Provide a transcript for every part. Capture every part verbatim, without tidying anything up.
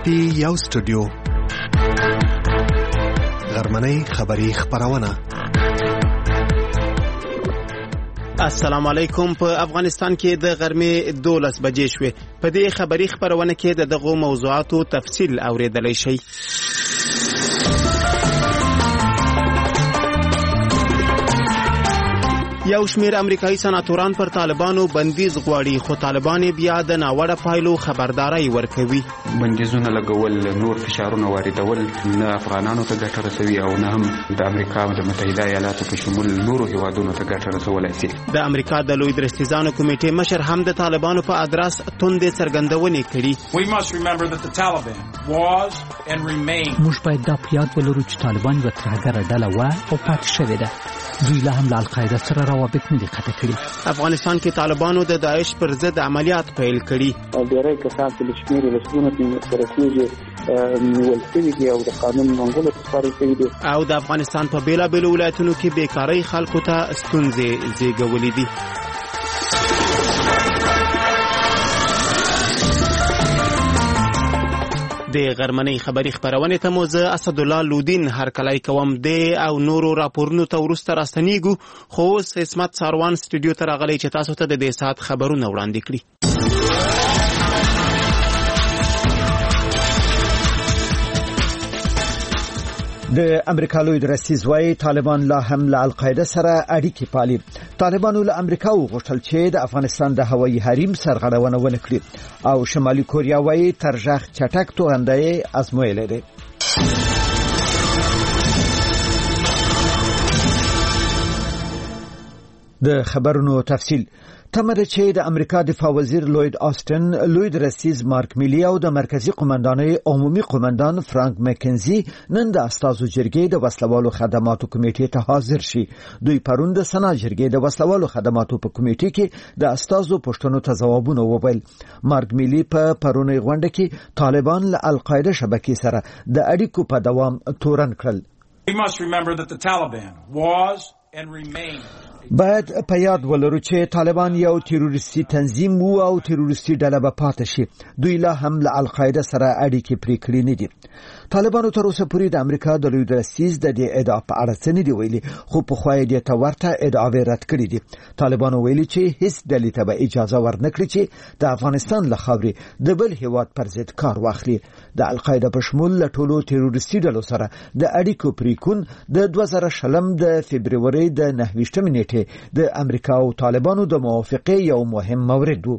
پټي یو سټوډیو غرمنۍ خبری خبرونه. السلام علیکم. په افغانستان کې د غرمې دولس بجې شوې. په دې خبری خبرونه کې د دغو موضوعاتو تفصیل اوریدلای شئ. یو شمیر امریکایي سناتوران پر طالبانو بندیز غواړي، خو طالبان بیا د ناوړه پایلو خبرداري ورکوي. بندیزونه لګول، نور فشارونه واردول نه افغانانو ته ګټه رسوي او نه هم د امریکا او د متحده ایالاتو په شمول نورو هیوادونو ته ګټه رسولای شي. د امریکا د لوی درستیزانو کمیټې مشر هم د طالبانو په ادرس توندې څرګندونې کړي. موږ باید دا په یاد ولرو چې طالبان یوه ترهګره ډله وه او پاتې شوې ده. دوی لا هم له القاعده سره روابط نه دي قطع کړي. افغانستان کې طالبانو د داعش پر ضد عملیات پیل کړي. ډېری کسان چې له شمېرې رسمونه سره کېږي نیول شوي دي او د قانون منګولو ته سپارل شوي دي. او د افغانستان په بېلابېلو ولایتونو کې بیکارۍ خلکو ته ستونزې زېږولې دي. د غرمنۍ خبری خبرونه ته مو زه اسدالله لودین هرکلی کوم. د او نورو راپورونو ته وروسته راستنیږو، خو اوس عصمت ساروان سټوډیو ته راغلی چې تاسو ته د دې ساعت خبرونه وړاندې کړي. د امریکا لوی درستیز وايي طالبان لا هم له القاعده سره اړیکې پالي. طالبانو له امریکا وغوښتل چې د افغانستان د هوایي حریم سرغړونه ونه کړي او شمالي کوریا وايي ترجاح چټک توغندۍ ازمویلې ده. د خبرونو تفصیل تمره چې د امریکا دفاع وزیر لوید آستن، لوی درستیز مارک میلی او د مرکزی قومندانۍ عمومي قومندان فرانک مکنزي نن د استازو جرګې د وسلوالو خدماتو کمیټې ته حاضر شي. دوی پرون د سنا جرګې د وسلوالو خدماتو په کمیټې کې د استازو پوښتنو ته ځوابونه وویل. مارک میلی په پرونی غونډه کې طالبان له القاعده شبکې سره د اړیکو په دوام تورن کړل. باید په یاد ولرو چې طالبان یو تروریستي تنظیم وو او تروریستي ډله به پاتې شي. دوی لا هم له القاعده سره اړیکې پرې کړې نه دي. طالبانو تر اوسه پورې د امریکا د لوی درستیز د دې ادعا په اړه څه نه دی ویلي، خو په خو یې ته ورته ادعاوې رد کړې دي. طالبانو ویلي چې هیڅ ډلې ته به اجازه ورنکړي چې د افغانستان له خاورې د بل هیواد پر ضد کار واخلي. د القاعده په شمول له ټولو تروریستي ډلو سره د اړیکو پریکون د دوه زره شلم د فبروري د نهه ویشتمې نیټې د امریکا او طالبانو د موافقې یو مهم مورد وو.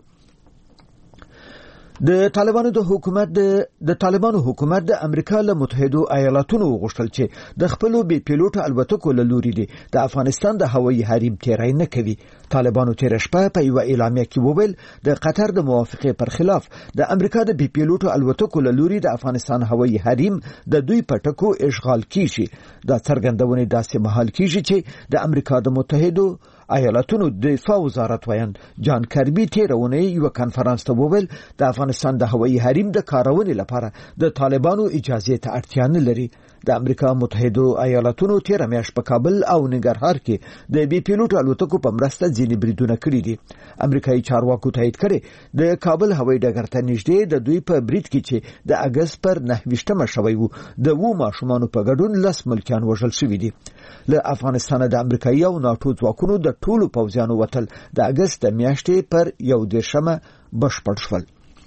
د طالبانو د حکومت د د طالبانو حکومت د امریکا له متحده ایالاتونو وغوښتل چې د خپل بي پیلوټ الوتکو له لوري دي د افغانستان د هوایي حریم تیری نه کوي. طالبانو تیر شپه په یو اعلامیه کې وویل د قطر د موافقې پر خلاف د امریکا د بي پیلوټ الوتکو له لوري د افغانستان هوایي حریم د دوی پټکو اشغال کیږي. دا څرګندونه داسې مهال کیږي چې د امریکا د متحده ایالاتونو دفاع وزارت وایند جان کربي تیرونه یو کانفرنس ته وویل د افغانستان د هوایي حریم د کارونې لپاره د طالبانو اجازه ته اړتیا نه لري. د امریکا متحده ایالاتونو تیر میاشت په کابل او ننګرهار کې د بي پیلوټ الوتکو په مرسته ځینې بریدونه کړي دي. امریکایي چارواکو تایید کړي د کابل هوایي ډګر ته نږدې د دوی په برید کې چې د اگست پر نهه ویشتمه شوی وو د وو ماشومانو په ګډون لس ملکیان وژل شوي دي. له افغانستان د امریکایي او ناتو ځواکونو د ټولو پوځیانو وتل د اگست میاشتې پر یو دېرشمه بشپړ شول.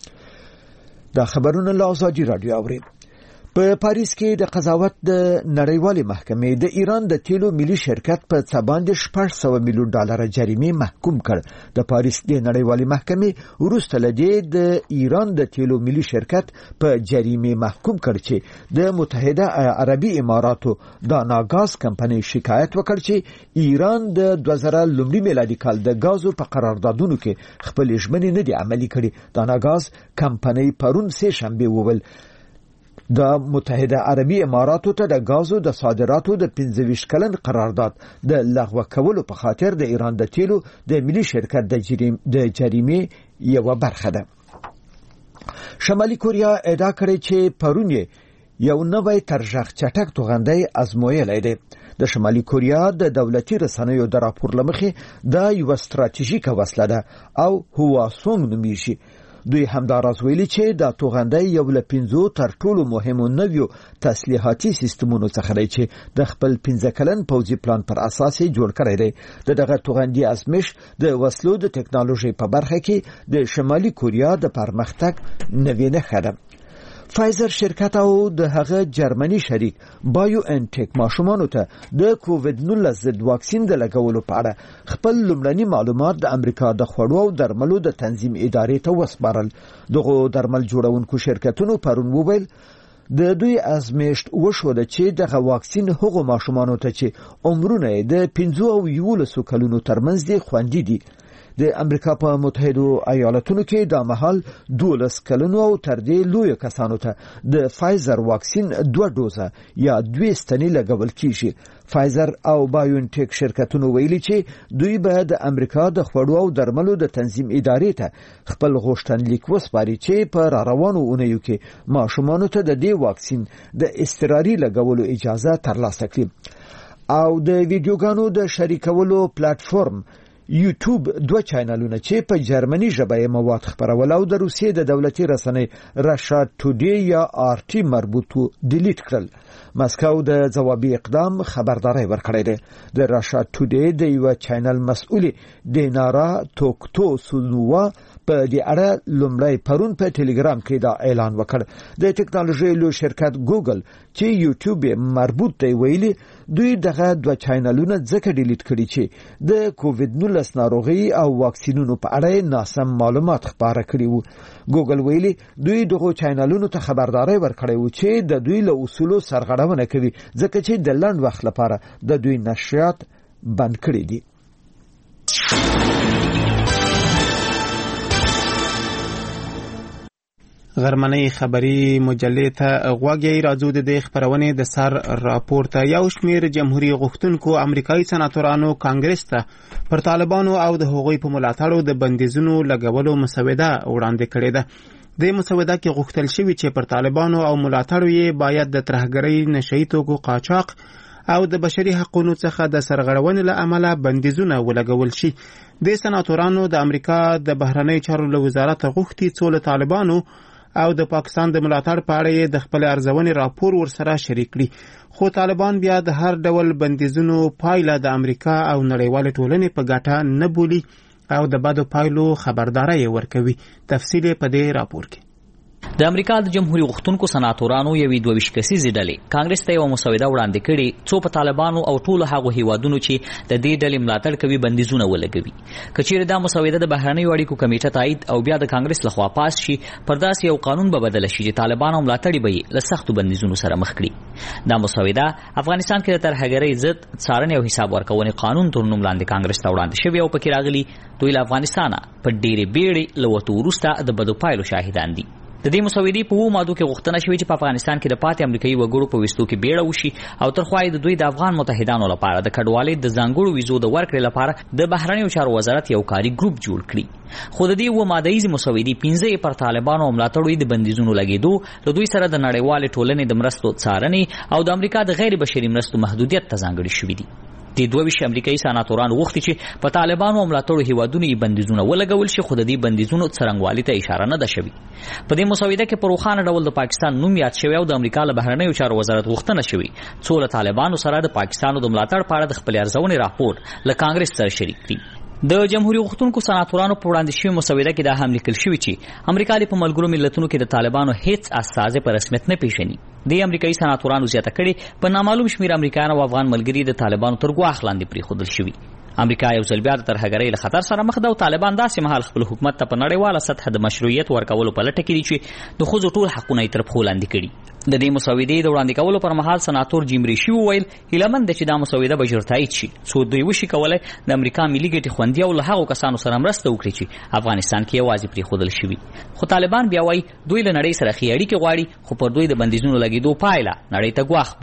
دا خبرونه له ازادي رادیو اوري. په پاریس کې د قضاوت د نړیوالې محکمې د ایران د تیلو ملي شرکت په څه باندې شپږ سوه میلیون ډالر جریمه محکوم کړ. د پاریس د نړیوالې محکمې وروسته لدې د ایران د تیلو ملي شرکت په جریمه محکوم کړ چې د متحده عربي اماراتو د ناګاز کمپنۍ شکایت وکړ چې ایران د دوه زره لومړي میلادي کال د غازو په قراردادونو کې خپل ژمنې نه دي عملي کړې. د ناګاز کمپنۍ پرون سه شنبه وویل د متحده عربي اماراتو ته د غازو د صادراتو د پنځه ویشت کلن قرارداد د لغوه کولو په خاطر د ایران د تیلو د ملي شرکت د جریم د جریمه یو برخه ده. شمالي کوریا ادعا کړې چې پرون یو نوې ترجاح چټک توغندۍ ازمویلې ده. د شمالي کوریا د دولتي رسنیو د راپور لمخې دا یو ستراتیژیکه وسله ده او هواسونګ نومیږي. دوی همداراز ویلي چې دا توغندی یو له پنځو تر ټولو مهمو نویو تسلیحاتي سیستمونو څخه دی چې د خپل پنځه کلن پوځي پلان پر اساس جوړ کړی دی. د دغه توغندي ازمېش د وسلو د ټکنالوژي په برخه کې د شمالي کوریا د پرمختګ نوې نښه ده. فایزر شرکت او د هغه جرمني شریک بایو انټیک ماشومانو ته د کووډ نولس ضد واکسین د لګولو په اړه خپل لومړني معلومات د امریکا د خوړو او درملو د تنظیم ادارې ته وسپارل. دغه درمل جوړونکو شرکتونو پرون وویل د دوی ازمېشت وشوه چې دغه واکسین هغو ماشومانو ته چې عمرونه د پنځه او یولسو کلونو ترمنځ دي خوندي دي. د امریکا په متحده ایالاتونو کې د مهال دولس کلونو او تر دې لوی کسانو ته د فایزر واکسین دوه دوزه یا دوه ستنې لګول کیږي. فایزر او بایوانټیک شرکتونو ویلي چې دوی به د امریکا د خوړو او درملو د تنظیم ادارې ته خپل غوښتنلیک وسپاري چې په راروانو اونیو کې ماشومانو ته د دې واکسین د اضطراري لګولو اجازه ترلاسه کړي. او د ویډیوګانو د شریکولو پلیټفارم یوټیوب دوه چینلونه چې په جرمني ژبه مواد خپرول او د روسیې د دولتي رسنۍ راشا ټوډی یا آر ټي مربوطو ډیلیټ کړل. مسکو د ځوابي اقدام خبرداري ورکړې ده. د راشا ټوډی د یو چینل مسؤل دینارا توکتو سونوا په دې اړه لومړی پرون په ټلګرام کې دا اعلان وکړ. د ټکنالوژي لوی شرکت ګوګل چې یوټیوب مربوط دی ویلي دوی دغه دوه چینلونه ځکه ډیلیټ کړي چې د کووډ نولس ناروغي او واکسینونو په اړه ناسم معلومات خپاره کړي وو. ګوګل ویلي دوی دغه چینلونو ته خبرداري ورکړي وو چې د دوی له اصولو سرغړونه کوي ځکه چې د لنډ وخت لپاره د دوی نشریات بند کړي دي. غرمنۍ خبري مجلې ته غوږی راځو. د خبرونې د سر راپور ته یو شمیر جمهوریت غوښتونکو امریکایي سناتورانو کانګرس ته پر طالبانو او د هغوی په ملاتړو د بندیزونو لګولو مسوده وړاندې کړې ده. د مسوده کې غوښتل شوی چې پر طالبانو او ملاتړو یې باید د ترهګرۍ، نشئی توکو قاچاق او د بشري حقوقو څخه د سرغړونې له امله بندیزونه ولګول شي. د سناتورانو د امریکا د بهرنۍ چارو له وزارت غوښتي څو له طالبانو او د پاکستان د ملاتړ په اړه د خپل ارزونې راپور ورسره شریک کړي. خو طالبان بیا د هر ډول بندیزونو پایله د امریکا او نړیوال ټولنې په ګټه نه بولي او د بدو پایلو خبرداري ورکوي. تفصیل په دې راپور کې. د امریکا د جمهوریت غوښتونکو سناتورانو یوې دوه ویشت کسیزې ډلې کانګرس ته یو مسوده وړاندې کړې څو په طالبانو او ټولو هغو هیوادونو چې د دې ډلې ملاتړ کوي بندیزونه ولګوي. که چیرې دا مسوده د بهرنیو اړیکو کمیټه تایید او بیا د کانګرس لخوا پاس شي، پر داسې یو قانون به بدل شي چې طالبان او ملاتړي به له سختو بندیزونو سره مخ کړي. دا مسوده افغانستان کې د ترهګرۍ ضد څارنې او حساب ورکونې قانون تر نوم لاندې کانګرس ته وړاندې شوی او پکې راغلي دوی له افغانستانه په ډېرې بیړې له وتو وروسته د بدو پایلو شاهدان دي. د دې مسودې په وو مادو کې غوښتنه شوې چې په افغانستان کې د پاتې امریکایي وګړو په وستو کې بیړه وشي او ترخوا د دوی د افغان متحدانو لپاره د کډوالۍ د ځانګړو ویزو د ورکړې لپاره د بهرنیو چارو وزارت یو کاري ګروپ جوړ کړي. خو د دې و مادهیزي مسودې پنځه پر طالبانو او ملاتړو د بندیزونو لګېدو، له دوی سره د نړیوال ټولنې د مرستو څارنې او د امریکا د غیر بشري مرستو محدودیت ته ځانګړي شوې دي. د دوه ویشت امریکایي سناتورانو غوښتي چې په طالبانو او ملاتړو هیوادونو یې بندیزونه ولګول شي، خو د دې بندیزونو څرنګوالي ته اشاره نه ده شوې. په دې مسوده کې په روښانه ډول د پاکستان نوم یاد شوی او د امریکا له بهرنیو چارو وزارت غوښتنه شوې څو له طالبانو سره د پاکستان د ملاتړ په اړه د خپل ارزونې راپور له کانګرس سره شریک کړي. د جمهوریت غوښتونکو سناتورانو په وړاندې شوی مسوده کې دا هم لیکل شوی چې امریکا په ملګرو ملتونو کې د طالبانو هیڅ استازی په رسمیت نه پیژني. د امریکایي سناتورانو زیاته کړي په نامعلوم شمیر امریکایان او افغان ملګري د طالبانو تر ګواښ لاندې پریښودل شوي. امریکا یو ځل بیا د ترهګرۍ له خطر سره مخ ده او طالبان داسې مهال خپل حکومت ته په نړیواله سطح د مشروعیت ورکولو په لټه کې دي چې د ښځو ټول حقونه یې تر پښو لاندې کړي. د دې مسودې د وړاندې کولو پر مهال سناتور جیم ریشي وویل هیله مند دی چې دا مسوده به ژر تایید شي څو دوی وشي کولی د امریکا ملي ګټې خوندي او له هغو کسانو سره مرسته وکړي چې افغانستان کې یوازې پرېښودل شوي. خو طالبان بیا وایي دوی له نړۍ سره ښې اړیکې غواړي، خو پر دوی د بندیزونو لګېدو پایله نړۍ ته ګواښ بولي.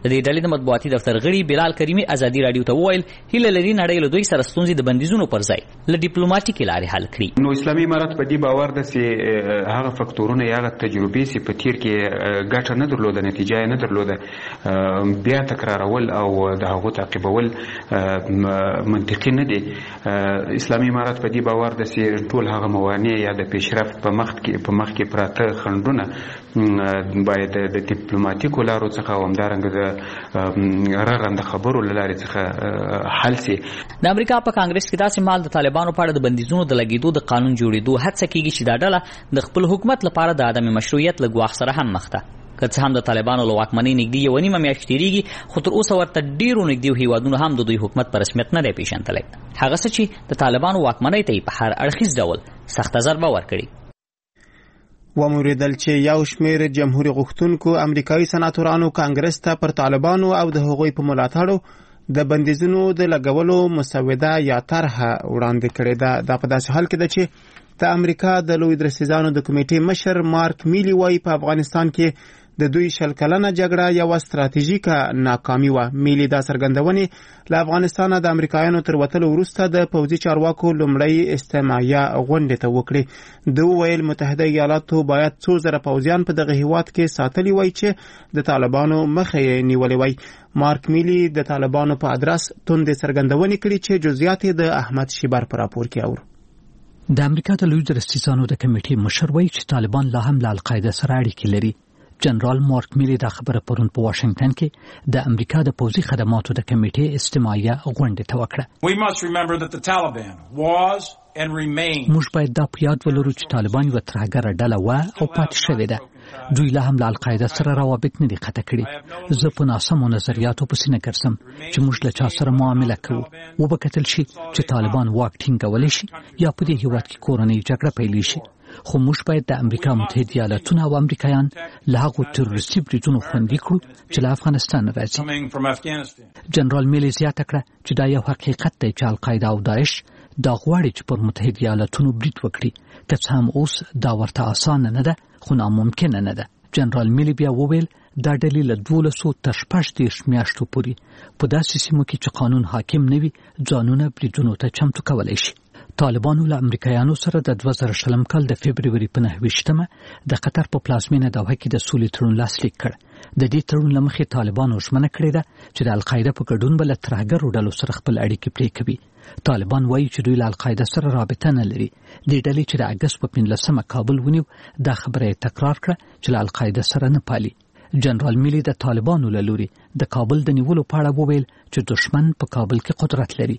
د دې ډلې د مطبوعاتي دفتر غړي بلال کریمي ازادي رادیو ته وویل هیله لري نړۍ له دوی سره ستونزې د بندیزونو پر ځای له ډیپلوماټیکې لارې حل کړي. نو اسلامي امارات په دې باور ده چې هغه فکتورونه یا هغه تجربې چې په تیر کې ګټه نه درلوده نتیجه یې نه درلوده بیا تکرارول او د هغو تعقیبول منطقي نه دي. اسلامي امارات په دې باور ده چې ټول هغه موانع یا د پیشرفت په مخ کې په مخ کې پراته خنډونه باید د ډیپلوماټیکو لارو څخه او همدارنګه د رغنده خبرو له لارې څخه حل شي. د امریکا په کانګرس کې داسې مال د طالبانو په اړه د بندیزونو د لګېدو د قانون جوړېدو هڅه کېږي چې دا ډله د خپل حکومت لپاره د عدم مشروعیت له ګواښ سره هم مخ ده. که څه هم د طالبانو له واکمنۍ نږدې یوه نیمه میاشت تېرېږي خو تر اوسه ورته ډېرو نږدې هېوادونو هم د دوی حکومت په رسمیت نه دی پېژندلی. هغه څه چې د طالبانو واکمنۍ ته یې په هر اړخیز ډول سخته ضربه ورکړې. وموریدل چې یو شمېر جمهوري غوښتونکو امریکایي سناتورانو کانګرس ته پر طالبانو او د هغوی په ملاتړو د بندیزونو د لګولو مسوده یا طرحه وړاندې کړې ده. دا په داسې حال کې ده چې د امریکا د لوی درستیزانو د کمیټې مشر مارک میلی وایي په افغانستان کې د دوی شل کلنه جګړه یوه ستراتیژیکه ناکامي وه. میلی دا څرګندونې له افغانستانه د امریکایانو تر وتلو وروسته د پوځي چارواکو لومړۍ استماعیه غونډې ته وکړې. ده وویل متحده ایالاتو باید څو زره پوځیان په دغه هیواد کې ساتلی وای چې د طالبانو مخه یې نیولې وای. مارک میلی د طالبانو په ادرس توندې څرګندونې کړي چې جزئیات یې د احمد شیبر په راپور کې اورو. د امریکا د لوی درستیزانو د کمیټې مشر وایي چې طالبان لا هم له القاعده سره اړیکې لري. جنرال مارک میلی دا خبره پرون په واشنگټن کې د امریکا د پوځي خدماتو د کمیټې استماعیه غونډې ته وکړه. موږ باید دا په یاد ولرو چې طالبان یوه ترهګره ډله وه او پاتې شوې ده. دوی لا هم له القاعده سره روابط نه دي قطع کړي. زه په ناسمو نظریاتو پسې نه ګرځم چې موږ له چا سره معامله کوو. وبکتل شي چې طالبان واک ټینګولی شي یا په دې هیواد کې کورنۍ جګړه پیلې شي. خو موږ باید د امریکا متحده ایالاتونه او امریکایان له هغو تروریستي بریدونو خوندي کړو چې له افغانستان راځي. جنرال میلی زیاته کړه چې دا یو حقیقت دی چې القاعده او داعش دا غواړي چې پر متحده ایالاتونو برید وکړي. که څه هم اوس دا ورته اسانه نه ده خو ناممکنه نه ده. جنرال میلی بیا وویل دا ډلې له دولسو تر شپږ دېرش میاشتو پورې په داسې سیمو کې چې قانون حاکم نه وي ځانونه بریدونو ته چمتو کولی شي. طالبانو له امریکایانو سره د دوه زره شلم کال د فبروري په نهه ویشتمه د قطر په پلازمینه دوحه کې د سولې تړون لاسلیک کړ. د دې تړون له مخې طالبانو ژمنه کړې ده چې د القاعده په ګډون به له ترهګرو ډلو سره خپل اړیکې پرې کوي. طالبان وایي چې دوی له القاعده سره رابطه نه لري. دې ډلې چې د اګست په پنځلسمه کابل ونیو دا خبره یې تکرار کړه چې له القاعده سره نه پالي. جنرال میلی د طالبانو له لوري د کابل د نیولو په اړه وویل چې دشمن په کابل کې قدرت لري.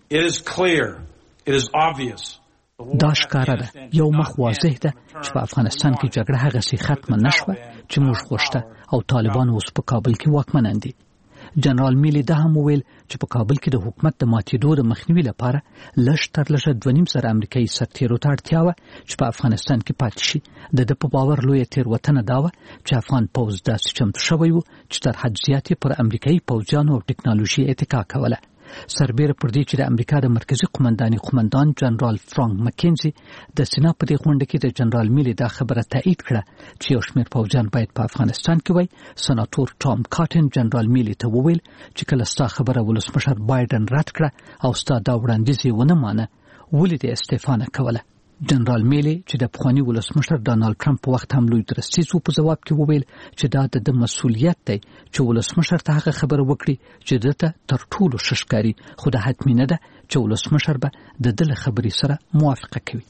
دا ښکاره ده، یو مخ واضح ده چې په افغانستان کې جګړه هغسې ختمه نشوه چې موږ غوښته او طالبان اوس په کابل کې واکمنان دي. جنرال میلی دا هم وویل چې په کابل کې د حکومت د ماتېدو د مخنیوي لپاره لږ تر لږه دوه نیم زره امریکایي سرتیرو ته اړتیا وه چې په افغانستان کې پاتې شي. د ده په باور لویه تېروتنه دا وه چې افغان پوځ داسې چمتو شوی و چې تر حد زیات یې پر امریکایي پوځیانو او ټکنالوژي اتکا کوله. سربیره پر دې چې د امریکا د مرکزی قومنداني قومندان جنرال فرانک مکینزي د سینا په دې غونډه کې د جنرال میلی دا خبره تایید کړه چې یو شمېر پوځیان باید په افغانستان کې وای. سناتور ټام کاټن جنرال میلی ته وویل چې کله ستا خبره ولسمشر بایدن رد کړه او ستا دا وړاندیز یې ونه مانه ولې دې استعفا نه کوله. جنرال میلی چې د پخواني ولسمشر ډانالډ ټرمپ په وخت هم لوی درستیز و په ځواب کې وویل چې دا د ده مسؤلیت دی چې ولسمشر ته هغه خبره وکړي چې ده ته تر ټولو ښه ښکاري، خو دا حتمي نه ده چې ولسمشر به د ده له خبرې سره موافقه کوي.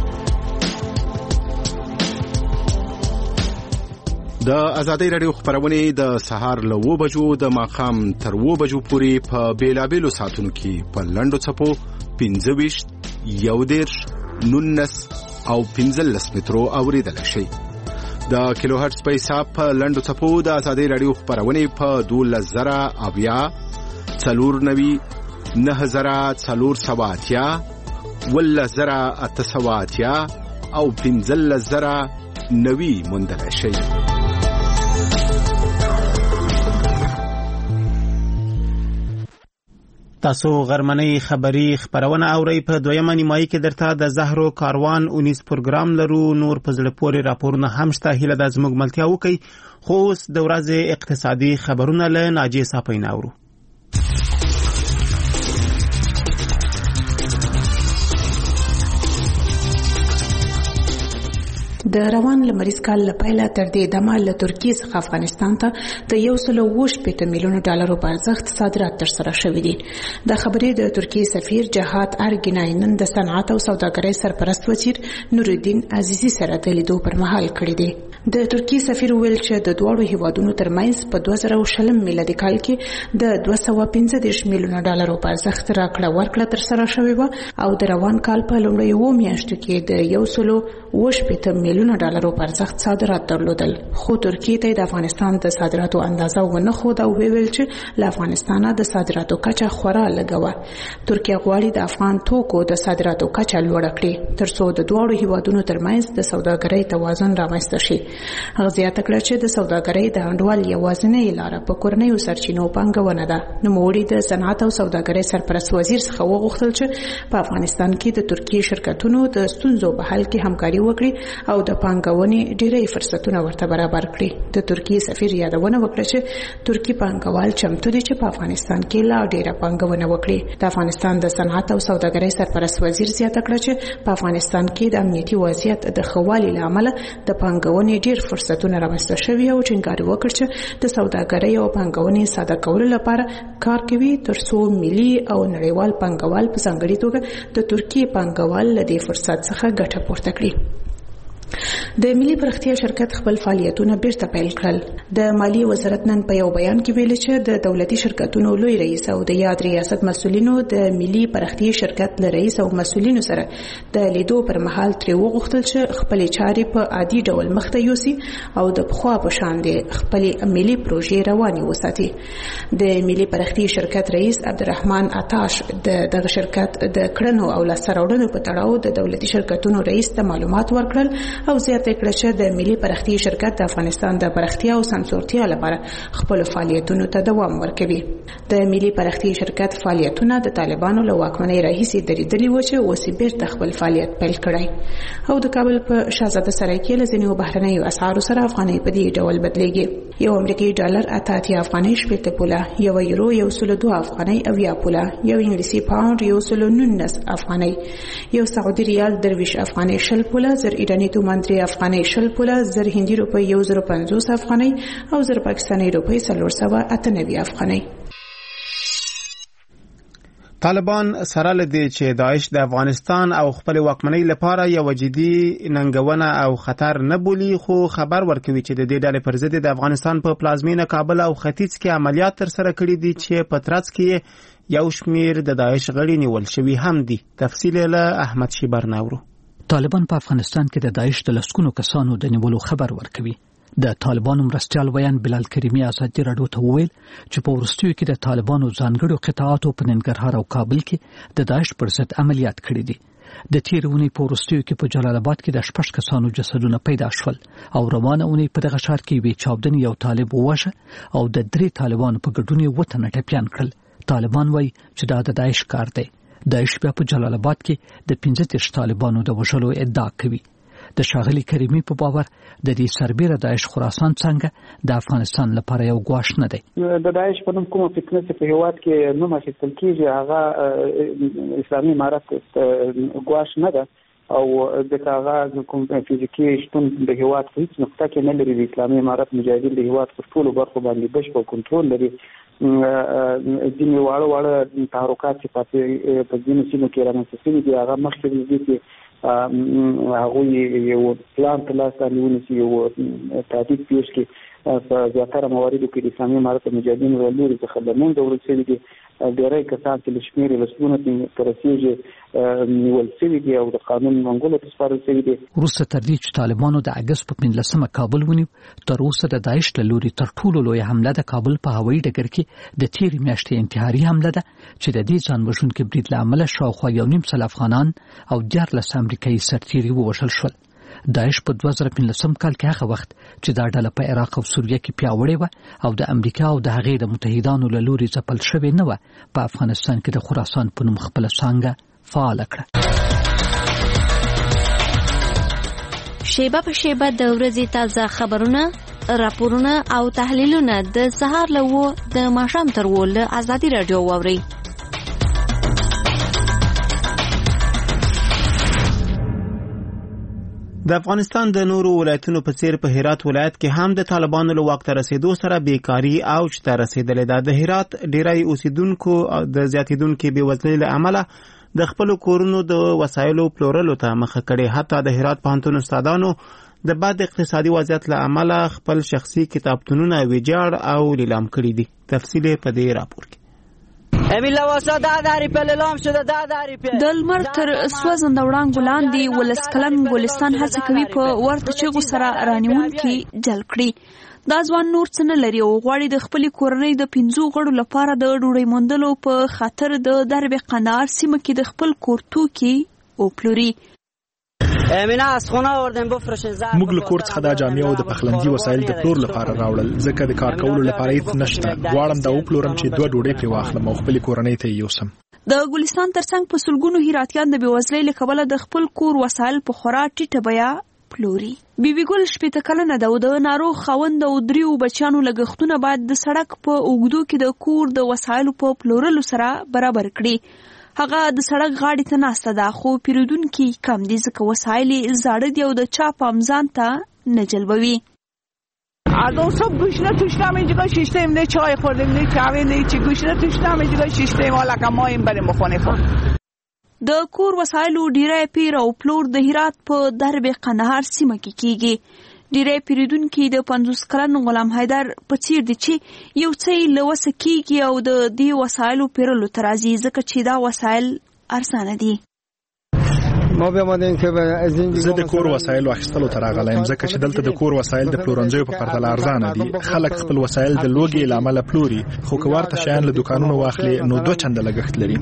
د ازادۍ راډیو خبرونه د سهار له اوه بجو د ماښام تر اوه بجو پورې په بیلابیلو ساعتونو کې په لنډو څپو پنځه ویشت، یو دېرش، نونس او پنځلس مترو اوریدل شي. د کیلو هرتز په حساب په لنډو څپو د ازادۍ راډیو خبرونه په دولس زره اویا، څلور نوي، نهه زره څلور سوه اتیا، ولس زره اته سوه اتیا او پنځلس زره نوي موندلی شي. تاسو غرمنۍ خبری خبرونه اورئ. په دویمه نیمایي کې درته د زهرو کاروان اونیس پروګرام لرو. نور په زړه پورې راپورونه هم شته. هیله ده زموږ ملتیا وکړئ. خو اوس د ورځې اقتصادي خبرونه له ناجیې صافۍ اورو. د روان لمریز کال لپاره تر دې دمه له ترکیې څخه افغانستان ته د یو سل او شپږ میلیونه ډالرو په ارزښت صادرات ترسره شوي دي. د خبرې د ترکیې سفیر جهات ارګینای نن د صنعت او سوداګرۍ سرپرست وزیر نورالدین عزیزی سره د لیدو پر مهال کړی دی. د ترکیې سفیر ویل چې د دواړو هیوادونو ترمنځ په دوه زره شلم میلادي کال کې د دوه سوه پنځه دېرش میلیونه ډالرو په ارزښت راکړه ورکړه ترسره شوې وه او د روان کال په لومړیو میاشتو کې د یو سل او شپږ میلیونه ډالرو په ارزښت صادرات درلودل. خو ترکیې ته د افغانستان د صادراتو اندازه ونه ښوده او ویل چې له افغانستانه د صادراتو کچه خورا لږه وه. ترکیه غواړي د افغان توکو د صادراتو کچه لوړه کړي ترڅو د دواړو هیوادونو ترمنځ د سوداګرۍ توازن رامنځته شي. هغه زیاته کړه چې د سوداګرۍ د انډول یوازینۍ لاره په کورنیو سرچینو پانګونه ده. نوموړي د صنعت او سوداګرۍ سرپرست وزیر څخه وغوښتل چې په افغانستان کې د ترکیې شرکتونو د ستونزو په حل کې همکاري وکړي او د پانګونې ډېری فرصتونه ورته برابر کړي. د ترکیې سفیر یادونه وکړه چې ترکی پانګوال چمتو دي چې په افغانستان کې لا ډېره پانګونه وکړي. د افغانستان د صنعت او سوداګرۍ سرپرست وزیر زیاته کړه چې په افغانستان کې د امنیتي وضعیت د ښه والي له امله د پانګونې ډېر فرصتونه رامنځته شوي او ټینګار وکړ چې د سوداګرۍ او پانګونې ساده کولو لپاره کار کوي ترڅو ملي او نړیوال پانګوال په ځانګړي توګه د ترکیې پانګوال له دې فرصت څخه ګټه پورته کړي. د ملي پرختیا شرکت خپل فعالیتونه بیرته پیل کړل. د مالی وزارت نن په یو بیان کې ویلي چې د دولتي شرکتونو لوی رئیس او د یاد ریاست مسؤلینو د ملي پرختیا شرکت له رئیس او مسؤلینو سره د لیدو پر مهال ترې وغوښتل چې خپل چارې په عادي ډول مخته یوسي او د پخوا په شان د خپل ملي پروژې روانې وساتي. د ملي پرختیا شرکت رئیس عبدالرحمن عطاش د دغه شرکت د کړنو او لاسته راوړنو په تړاو د دولتي شرکتونو رئیس ته معلومات ورکړل او زیاته کړه چې د ملي پرختیا شرکت د افغانستان د پرختیا او سمسورتیا لپاره خپل فعالیتونو ته دوام ورکوي. د ملي پرختیا شرکت فعالیتونه د طالبانو له واکمنۍ راهیسې درېدلي و چې اوس بیرته خپل فعالیت پیل کړی او د کابل په شاهزاده سرای کې له ځینو بهرنیو اسعارو سره افغانۍ په دې ډول بدلیږي. یو امریکایي ډالر اته اتیا افغانۍ شپېته پوله، یو یورو یو سل دوه افغانۍ اویا پوله، یو انګلیسي پاونډ یو سل نولس افغانۍ، یو سعودي ریال درویش افغانۍ شل پوله، زر ایراني تومان درې افغانۍ شل پوله، زر هندي روپۍ یو زر پنځوس افغانۍ او زر پاکستاني روپۍ څلور سوه اته نوي افغانۍ. طالبان سره لدی چې داعش د افغانستان او خپل واکمنۍ لپاره یو جدي ننګونه او خطر نه بولي، خو خبر ورکوي چې د دې ډلې پر ضد د افغانستان په پلازمینه کابل او ختیځ کې عملیات تر سره کړي دي چې په ترڅ کې یو شمیر د داعش غړي نیول شوي هم دي. تفصیل له احمد شیبر نورو. طالبان په افغانستان کې د داعش د لسګونو کسانو د نیولو خبر ورکوي. د طالبانو مرستیال ویان بلال کریمی ازادي راډیو ته وویل چې په وروستیو کې د طالبانو ځانګړو قطاعاتو په ننګرهار او کابل کې د داعش پر ضد عملیات کړي دي. د تیر اونۍ په وروستیو کې په جلال آباد کې د شپږ کسانو جسدونه پیدا شول او روانه اونۍ په دغه ښار کې وی چاودنې یو طالب وواژه او د درې طالبانو په ګډون یې وطن ټپيان کړل. طالبان وایي چې دا د داعش کار دی. داعش بیا په جلال آباد کې د پنځه دېرش طالبانو د وژلو ادعا کوي. د شاغلي کریمی په باور د دې سربېره داعش خراسان څنګه د افغانستان لپاره یو ګواښ نه دی. د داعش په نوم کومه فتنه چې په هیواد کې نوم اخیستل کېږي هغه اسلامي امارت ګواښ نه ده او د هغه کوم فزیکي شتون د هیواد په هیڅ نقطه کې نه لري. د اسلامي امارت مجاهدین د هیواد پر ټولو برخو باندې بشپړ کنټرول لري. ځینې واړه واړه تحرکات چې په ځینو سیمو کې رامنځته شوي دي هغه مخکې دي چې هغوی یو پلان په لاس باندې ونیسي، یو تهدید پیش کړي. په زیاتره مواردو کې د اسلامي امارت مجاهدین له لوري څخه له منځه وړل شوي دي. ډېری کسان چې له شمېرې لسګونه ته رسېږي نیول شوي دي او د قانون منګولو ته سپارل شوي دي. وروسته تر دې چې طالبانو د اګست په پنځلسمه کابل ونیو، تر اوسه د داعش له لوري تر ټولو لویه حمله د کابل په هوایي ډګر کې د تېرې میاشتې انتحاري حمله ده چې د دې ځان وژونکي برید له امله شاوخوا یو نیم سل افغانان او دیارلس امریکایي سرتیري ووژل شول. داعش په دوه زره پنځلسم کال کې هغه وخت چې دا ډله په عراق او سوریه کې پیاوړې و او د امریکا او د هغې د متحدانو له لوري ځپل شوې نه و، په افغانستان کې د خراسان په نوم خپله څانګه فعاله کړه. شیبه په شیبه د ورځې تازه خبرونه، راپورونه او تحلیلونه د سهار له و د ماښام تر و له ازادي راډیو واورئ. د افغانستان د نورو ولایتونو په څیر په هرات ولایت کې هم د طالبانو له واک ته رسیدو سره بیکاری اوج ته رسیدلې ده. د هرات ډیری اوسیدونکو د زیاتیدونکو بېوزلۍ له امله د خپل کورونو د وسایلو پلورلو ته مخه کړې. حتی د هرات پوهنتون استادانو د بد اقتصادي وضعیت له امله خپل شخصي کتابتونونه ویجاړ او لیلام کړي دي. تفصیل په دې راپور کې. امیل لواسا ده داری په لیلام شده ده داری په د لمر تر سوځنده وړانګو لاندې ولس کلن ګلستان هڅه کوي په ورته چغو سره رانیونکي جلب کړي. دا ځوان نور څه نه لري او غواړي د خپلې کورنۍ د پنځو غړو لپاره د ډوډۍ موندلو په خاطر د درب قندهار سیمه کې د خپل کور توکي وپلوري. موږ له کور څخه د جامې او د پخلنځي وسایل د پلور لپاره راوړل، ځکه د کار کولو لپاره هیڅ نشته. غواړم دا وپلورم چې دوه ډوډۍ پرې واخلم او خپلې کورنۍ ته یې یوسم. د ګلستان ترڅنګ په سلګونو هراتیان د بېوزلۍ له کبله د خپل کور وسایل په خورا ټیټه بیه پلوري. بیبي ګل شپېته کلنه ده او د ناروغ خاوند او دریو بچیانو لګښتونه باید د سړک په اوږدو کې د کور د وسایلو په پلورلو سره برابر کړي. هغه د سړک غاړې ته ناسته ده خو پیرودونکي کم دي ځکه وسایل یې زاړه دي او د چا پام ځان ته نه جلبوي. از اون صبح گوشنه توشتم اینجا شیشتیم نه چای خوردیم نه چاوی نه چی گوشنه توشتم اینجا شیشتیم حالا که ما این بریم بخونه خود. د کور وسایلو ډیری پیر او پلور د هرات په درب قندهار سیمه کې کیږي. ډیری پیرودونکي د پنځوس کلن غلام حیدر په څیر دي چې یو څه یې له وسه کیږي او د دې وسایلو پیرلو ته راځي ځکه چې دا وسایل ارزانه دي. زه د کور وسایل اخیستلو ته راغلی یم ځکه چې دلته د کور وسایل د پلورنځیو په پرتله ارزانه دي. خلک خپل وسایل د لوږې له امله پلوري، خو که ورته شیان له دوکانونو واخلي نو دوه چنده لګښت لري.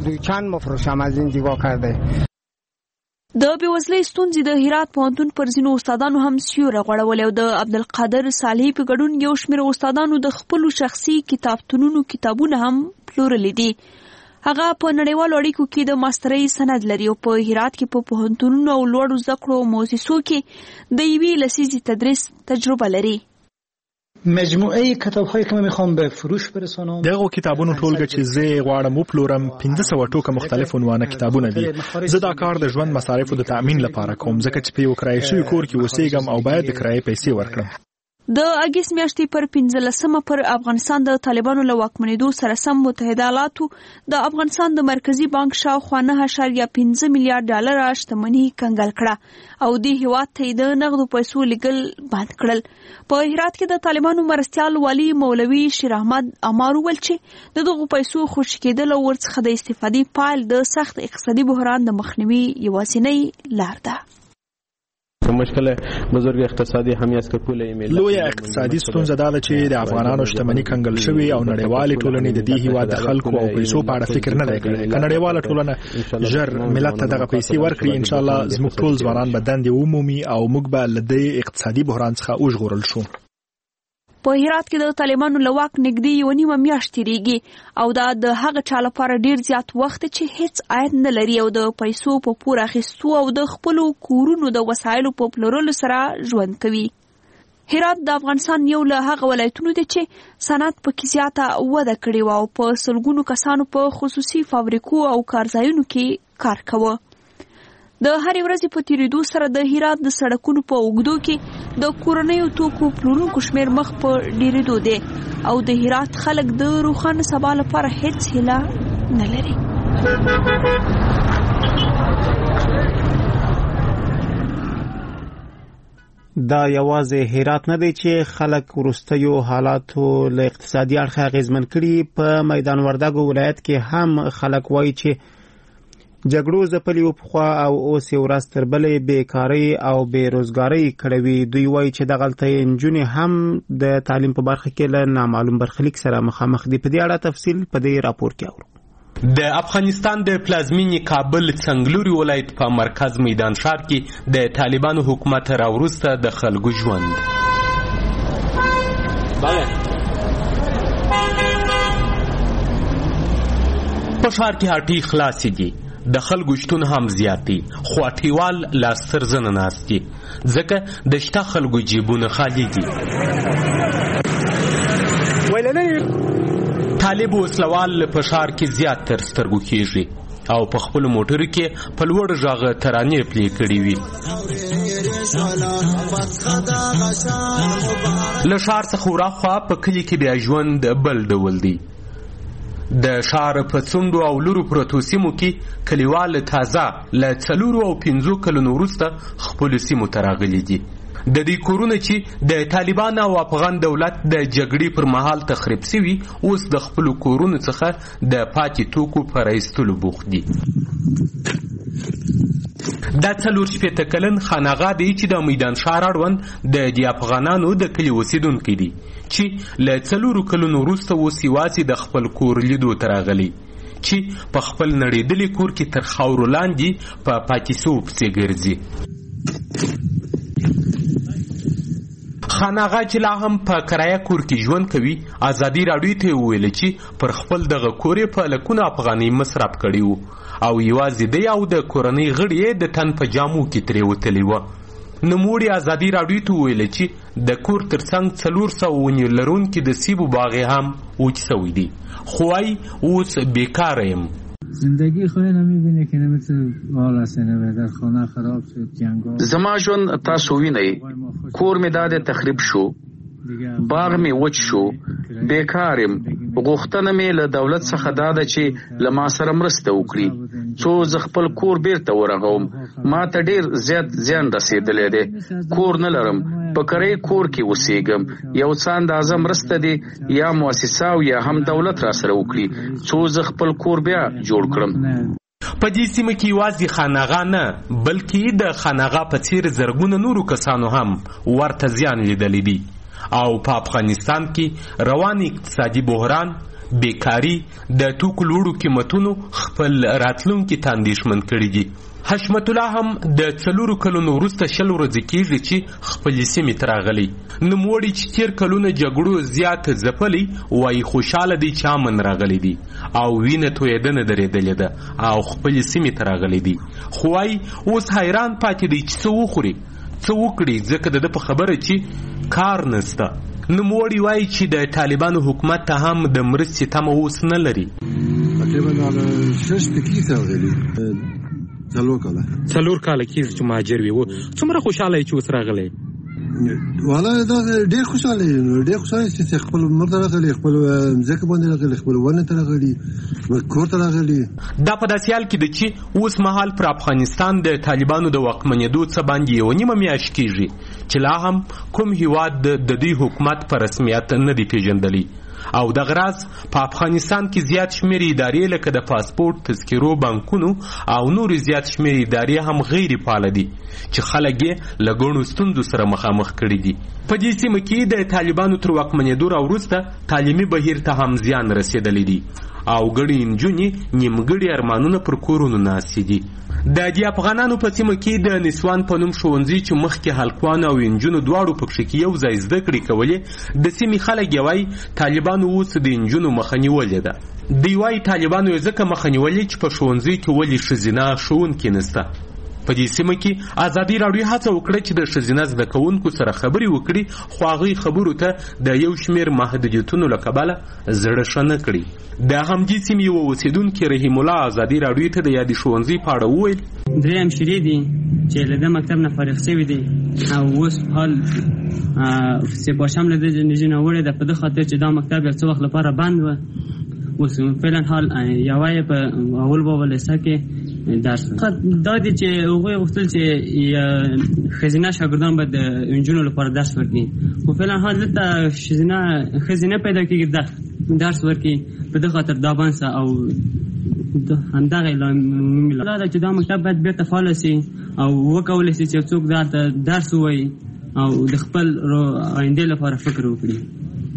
د بېوزلۍ ستونزې د هرات پوهنتون پر ځینو استادانو هم سیوری غوړولې او د عبدالقادر صالحي په ګډون یو شمېر استادانو د خپلو شخصي کتابتونونو کتابونه هم پلورلي دي. هغه په نړیوالو اړیکو کې د ماسترۍ سند لري او په هرات کې په پوهنتونونو او لوړو زده کړو مؤسسو کې د یوې لسیزې تدریس تجربه لري. مجموعه کتاب‌هایی که من می‌خوام به فروش برسونم دغه کتابونو ټولګه چې زه غواړم وپلورم پنځه سوه ټوکه مختلف عنوانه کتابونه دي. زه دا کار د ژوند مصارفو د تأمین لپاره کوم ځکه چې په یو کرایه شوي کور کې اوسېږم او باید د کرایې پیسې ورکړم. د اګست میاشتې پر پنځلسمه پر افغانستان د طالبانو له واکمنېدو سره سم متحده ایالاتو د افغانستان د مرکزی بانک شاوخوا نه اعشاریه پنځه میلیارډ ډالر شتمني کنګل کړه او دې هیواد ته د نغدو پیسو لیږل بند کړل. په هرات کې د طالبانو مرستیال والي مولوي شیر احمد امار وویل چې د دغو پیسو خوشي کېدل او ورڅخه د استفادې پایل د سخت اقتصادي بحران د مخنیوي یوازینۍ لار ده. مشکل بزرگ اقتصادي هم است که پول ایمیل لوی اقتصادي ستونزه دا ده چې د افغانانو شتمنۍ کنګل شوی او نړیوالې ټولنې د دې هیواد د خلکو او پیسو په اړه فکر نه دی کړی. که نړیواله ټولنه ژر ملت ته دغه پیسې ورکړي ان شاء الله زموږ ټول ځوانان به دندې ومومي او موږ به له دې اقتصادي بحران څخه وژغورل شو. په هرات کې د طالبانو له واک نږدې یوه نیمه میاشت تېرېږي او دا د هغه چا لپاره ډېر زیات وخت چې هیڅ عاید نه لري او د پیسو په پور اخیستو او د خپلو کورونو د وسایلو په پلورلو سره ژوند کوي. هرات د افغانستان یو له هغه ولایتونو دی چې صنعت پکې زیاته وده کړې وه او په سلګونو کسانو په خصوصي فابریکو او کارځایونو کې کار کوه. د هرې ورځې په تیریدو سره د هرات د سړکونو په اوږدو کې د کورنیو توکو پلورونکو شمېر مخ په ډېرېدو دی او د هرات خلک د روښانه سبا لپاره هیڅ هیله نه لري. دا یوازې هرات نه دی چې خلک وروستیو حالاتو له اقتصادي اړخه اغېزمن کړي. په میدان وردګو ولایت کې هم خلک وایي چې جګړو ځپلي و پخوا او اوس یې ورځ تر بلې بېکارۍ او بېروزګارۍ کړوي. دوی وایي چې دغلته نجونې هم د تعلیم په برخه کې له نامعلوم برخلیک سره مخامخ دي. په دې اړه تفصیل په دې راپور کې اورو. د افغانستان د پلازمینې کابل څنګلوري ولایت په مرکز میدان ښار کې د طالبانو حکومت راوروسته د خلکو ژوند په ښار کې هټۍ خلاصې دي، د خلکو شتون هم زیات دی، خو هټیوال لا سترزنه ناست دي ځکه د شته خلکو جیبونه خالي دي. طالب وسلوال په ښار کې زیات تر سترګو کېږي او په خپلو موټرو کې په لوړ غږ ترانې پلې کړې وي. له ښار څخه وراخوا په کلي کې بیا ژوند بل ډول دی. د ښار په څنډو او لورو پرتو سیمو کې کلیوال تازه له څلورو او پنځو کلونو وروسته خپلو سیمو ته راغلي دي. د دې کورونه چې د طالبان او افغان دولت د جګړې پر مهال تخریب شوي اوس د خپلو کورونو څخه د پاتې توکو په رایستلو بوخت دي. دا څلور شپېته کلن خاناغا دی چې د میدان ښار اړوند د دې افغانانو د کلي اوسېدونکي دي چې له څلورو کلونو وروسته اوس یوازې د خپل کور لیدو ته راغلي چې په خپل نړېدلي کور کې تر خاورو لاندې په پاتې سوو پسې ګرځي. خاناغا چې لا هم په کرایه کور کې ژوند کوي ازادي راډیو ته وویل چې پر خپل دغه کور یې په لکونه افغانۍ مصرف کړي وو او یوازې دی او د کورنۍ غړي یې د تن په جامو کې ترې وتلي وه. نوموړي ازادي راډیو ته وویل چې د کور تر څنګ څلور سوه ونې لرونکي د سیبو باغ هم وچ سوی دی، خو وايي اوس بیکاره یم. زندگی خود نمیبینه که نمیتونه حالا سنه در خانه خراب شد جنگا. زما ژوند تاسو وینئ، کور مې داده تخریب شو، باغ مې وچ شو، بیکار یم. غوښتنه مې له دولت څخه داده چې له ما سره مرسته وکړي څو زه خپل کور بیرته ورغوم. ما ته ډیر زیات زیان رسېدلی دی، کور نه لرم، په کرایي کور کې اوسېږم. یو څه اندازه مرسته دی یا مؤسسه او یا هم دولت را سره وکړي څو زه خپل کور بیا جوړ کړم. په دې سیمه کې یوازې خاناغا نه بلکې د خاناغا په څیر زرګونه نورو کسانو هم ورته زیان لیدلی دی او په افغانستان کې روان اقتصادي بحران، بیکاری، د توکو لوړو قیمتونو خپل راتلونکي ته اندېښمن کړي دي. حشمت الله هم د څلورو کلونو وروسته شل ورځې کېږي چې خپلې سیمې ته راغلی. نوموړي چې تېر کلونه جګړو زیات ځپلی وایي خوشحاله دی چې امن راغلی دی او وینه تویېدنه درېدلې ده او خپلې سیمې ته راغلی دی، خو وایي اوس حیران پاتې دی چې څه وخوري څه وکړي ځکه د ده په خبره چې کار نسته. نوموړي وایي چې د طالبانو حکومت ته هم د مرستې تمه اوس نه لري. څلور کاله کېږي چې مهاجر وي، څومره خوشحاله یې چې اوس راغلی؟ والا دا ډېر خوشحاله یم، ډېر خوشحاله چې خپل عمر ته راغلی، خپل ځمکه باندې راغلی، خپل ونه ته راغلی، کور ته راغلی. دا په داسې حال کې ده چې اوس مهال پر افغانستان د طالبانو د واکمنېدو څه باندې یوه نیمه میاشت کېږي چې لا هم کوم هیواد د دوی حکومت په رسمیت نه دی پیژندلی او دغه راز په افغانستان کې زیات شمېر ادارې لکه د پاسپورت، تذکرو، بانکونو او نورې زیات شمېر ادارې هم غیر فعاله دي چې خلک یې له ګڼو ستونزو سره مخامخ کړي دي. په دې سیمه کې د طالبانو تر واکمنېدو راوروسته تعلیمي بهیر ته هم زیان رسېدلی دی او ګڼې نجونې نیمګړي ارمانونه پر کورونو ناستې دي. د دې افغانانو په سیمه کې د نسوان په نوم ښوونځي چې مخکې هلکوان او نجونو دواړو پکښې کې یو ځای زده کړې کولې، د سیمې خلک یې وایي طالبانو اوس د نجونو مخه نیولې ده. دوی وایي طالبانو یې ځکه مخه نیولې چې په ښوونځیو کې ولې ښځینه ښوونکي نشته. په دې سیمه کې ازادي راډیو هڅه وکړه چې د ښځینه زده کوونکو سره خبرې وکړي، خو هغوی خبرو ته د یو شمېر محدودیتونو له کبله زړه ښه نه کړي. د همدې سیمې یوه اوسېدونکي رحیم الله ازادي راډیو ته د یادې ښوونځي په اړه وویل. درې همشیرې دي چې له دې مکتب نه فارغ شوي دي او اوس حال سپاشم له دې نجونې وړې ده په دې خاطر چې دا مکتب یو څه وخت لپاره بند و. اوس فعلا حال یوه یې په اول بابا لیسه کې درس دا دی چې هغوی غوښتل چې ښځینه شاګردان به د نجونو لپاره درس ورکړي، خو فعلا حال دلته ښځې نه پیدا کېږي درس ورکړي، په دې خاطر دا بند شه او همدغه دا ده چې دا مکتب باید بیرته فعاله سي او وکولی سي چې څوک دلته درس ووایي او د خپل آینده لپاره فکر وکړي.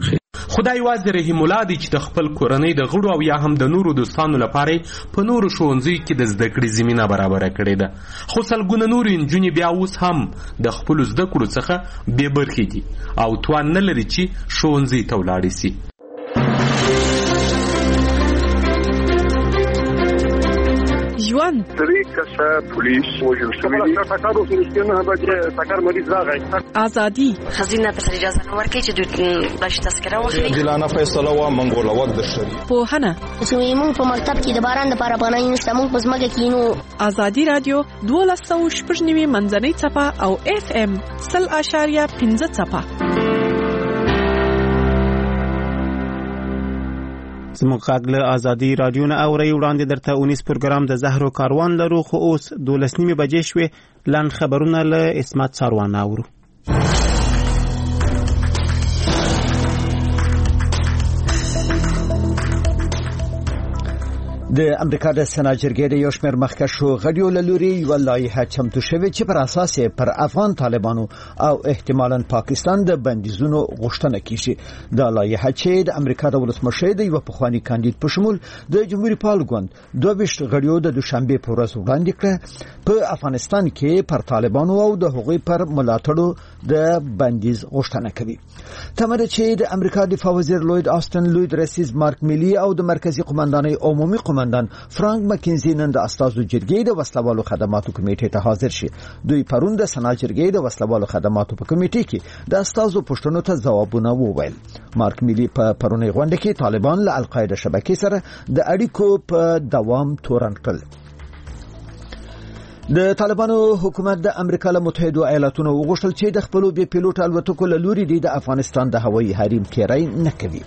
خدای یوازې رحیم الله دی چې د خپل کورنۍ د غړو او یا هم د نورو دوستانو لپاره په نورو ښوونځیو کې د زده کړې زمینه برابره کړې ده. خو سلګونه نورې نجونې بیا اوس هم د خپلو زده کړو څخه بې برخې دي او توان نه لري چې ښوونځي ته ولاړې سي. ژوند درې کسه پولیس وژل شوي دي. ټکر وسو نه بچي ټکر مریض راغی. ازادي خزینه ته اجازه نه ورکړي چې دوی بش تذکره واخلي. جلانه فیصله وا منګوله وخت د شری. پوهنه چې موږ په مکتب کې د باران لپاره پناه نشته، موږ په ځمکه کې نو. ازادي رادیو دولس سوه شپږ نوي منځنۍ څپه او اف ام سل اشاریه پنځه څپه. زموږ غږ له ازادي رادیو نه اورئ. وړاندې درته اونیس پروګرام د زهرو کاروان لرو، خو اوس دولس نیمې بجې شوې. لنډ خبرونه له اسمت ساروان اورو. د امریکا د سنا جرګې د یو شمېر مخکښو غړیو له لوري یوه لایحه چمتو شوې چې پر اساس یې پر افغان طالبانو او احتمالاً پاکستان د بندیزونو غوښتنه کیږي. دا لایحه چې د امریکا د ولسمشر د یو پخوانی کاندید په شمول د جمهوریت پال ګوند دوه ویشت غړیو د دوشنبه په ورځ وړاندې کړه. په افغانستان کې پر طالبانو او د هغوی پر ملاتړو د بندیز غوښتنه کوي. تمره چې د امریکا دفاع وزیر لوید آستن، لوید رئیس مارک میلی او د مرکزی قومندانۍ عمومي قومندان فرانک مکینزی نن د استازو جرګې د وسلوالو خدماتو کمیټې ته حاضر شي. دوی پرون د سنا جرګې د وسلوالو خدماتو په کمیټې کې د استازو پوښتنو ته ځوابونه وویل. مارک میلی په پرونی غونډه کې طالبان له القاعده شبکې سره د اړیکو په دوام تورن کړل. د طالبانو حکومت د امریکا له متحده ایالاتونو وغوښتل چې د خپلو بې پیلوټ الوتکو له لوري د افغانستان د هوایي حریم تیری نه کوي.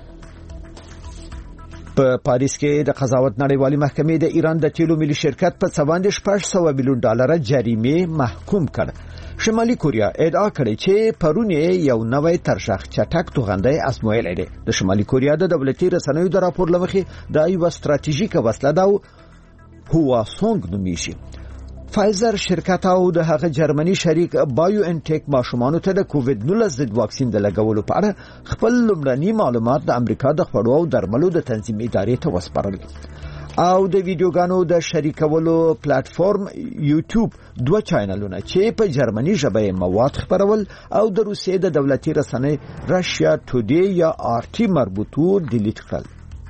په پاریس کې د قضاوت نړیوالې محکمې د ایران د تیلو ملي شرکت په څه باندې شپږ سوه میلیون ډالر جریمه محکوم کړ. شمالي کوریا ادعا کړې چې پرون یو نوې ترشخ چټک توغندۍ ازمویلې ده. د شمالي کوریا د دولتي رسنیو د راپور لمخې دا یو ستراتیژیکه وسله ده او هواسونګ نومیږي. فایزر شرکت او د هغه جرمني شریک بایو انټیک ماشومانو ته د کووید نولس ضد واکسین د لګولو په اړه خپل لومړني معلومات د امریکا د خوړو او درملو د تنظیم ادارې ته وسپارل. او د ویډیوګانو د شریکولو پلیټ فارم یوټیوب دوه چینلونه چې په جرمني ژبه مواد خپرول او د روسیې د دولتي رسنۍ راشیا ټوډی یا آر ټي مربوطو ډیلیټ کړل.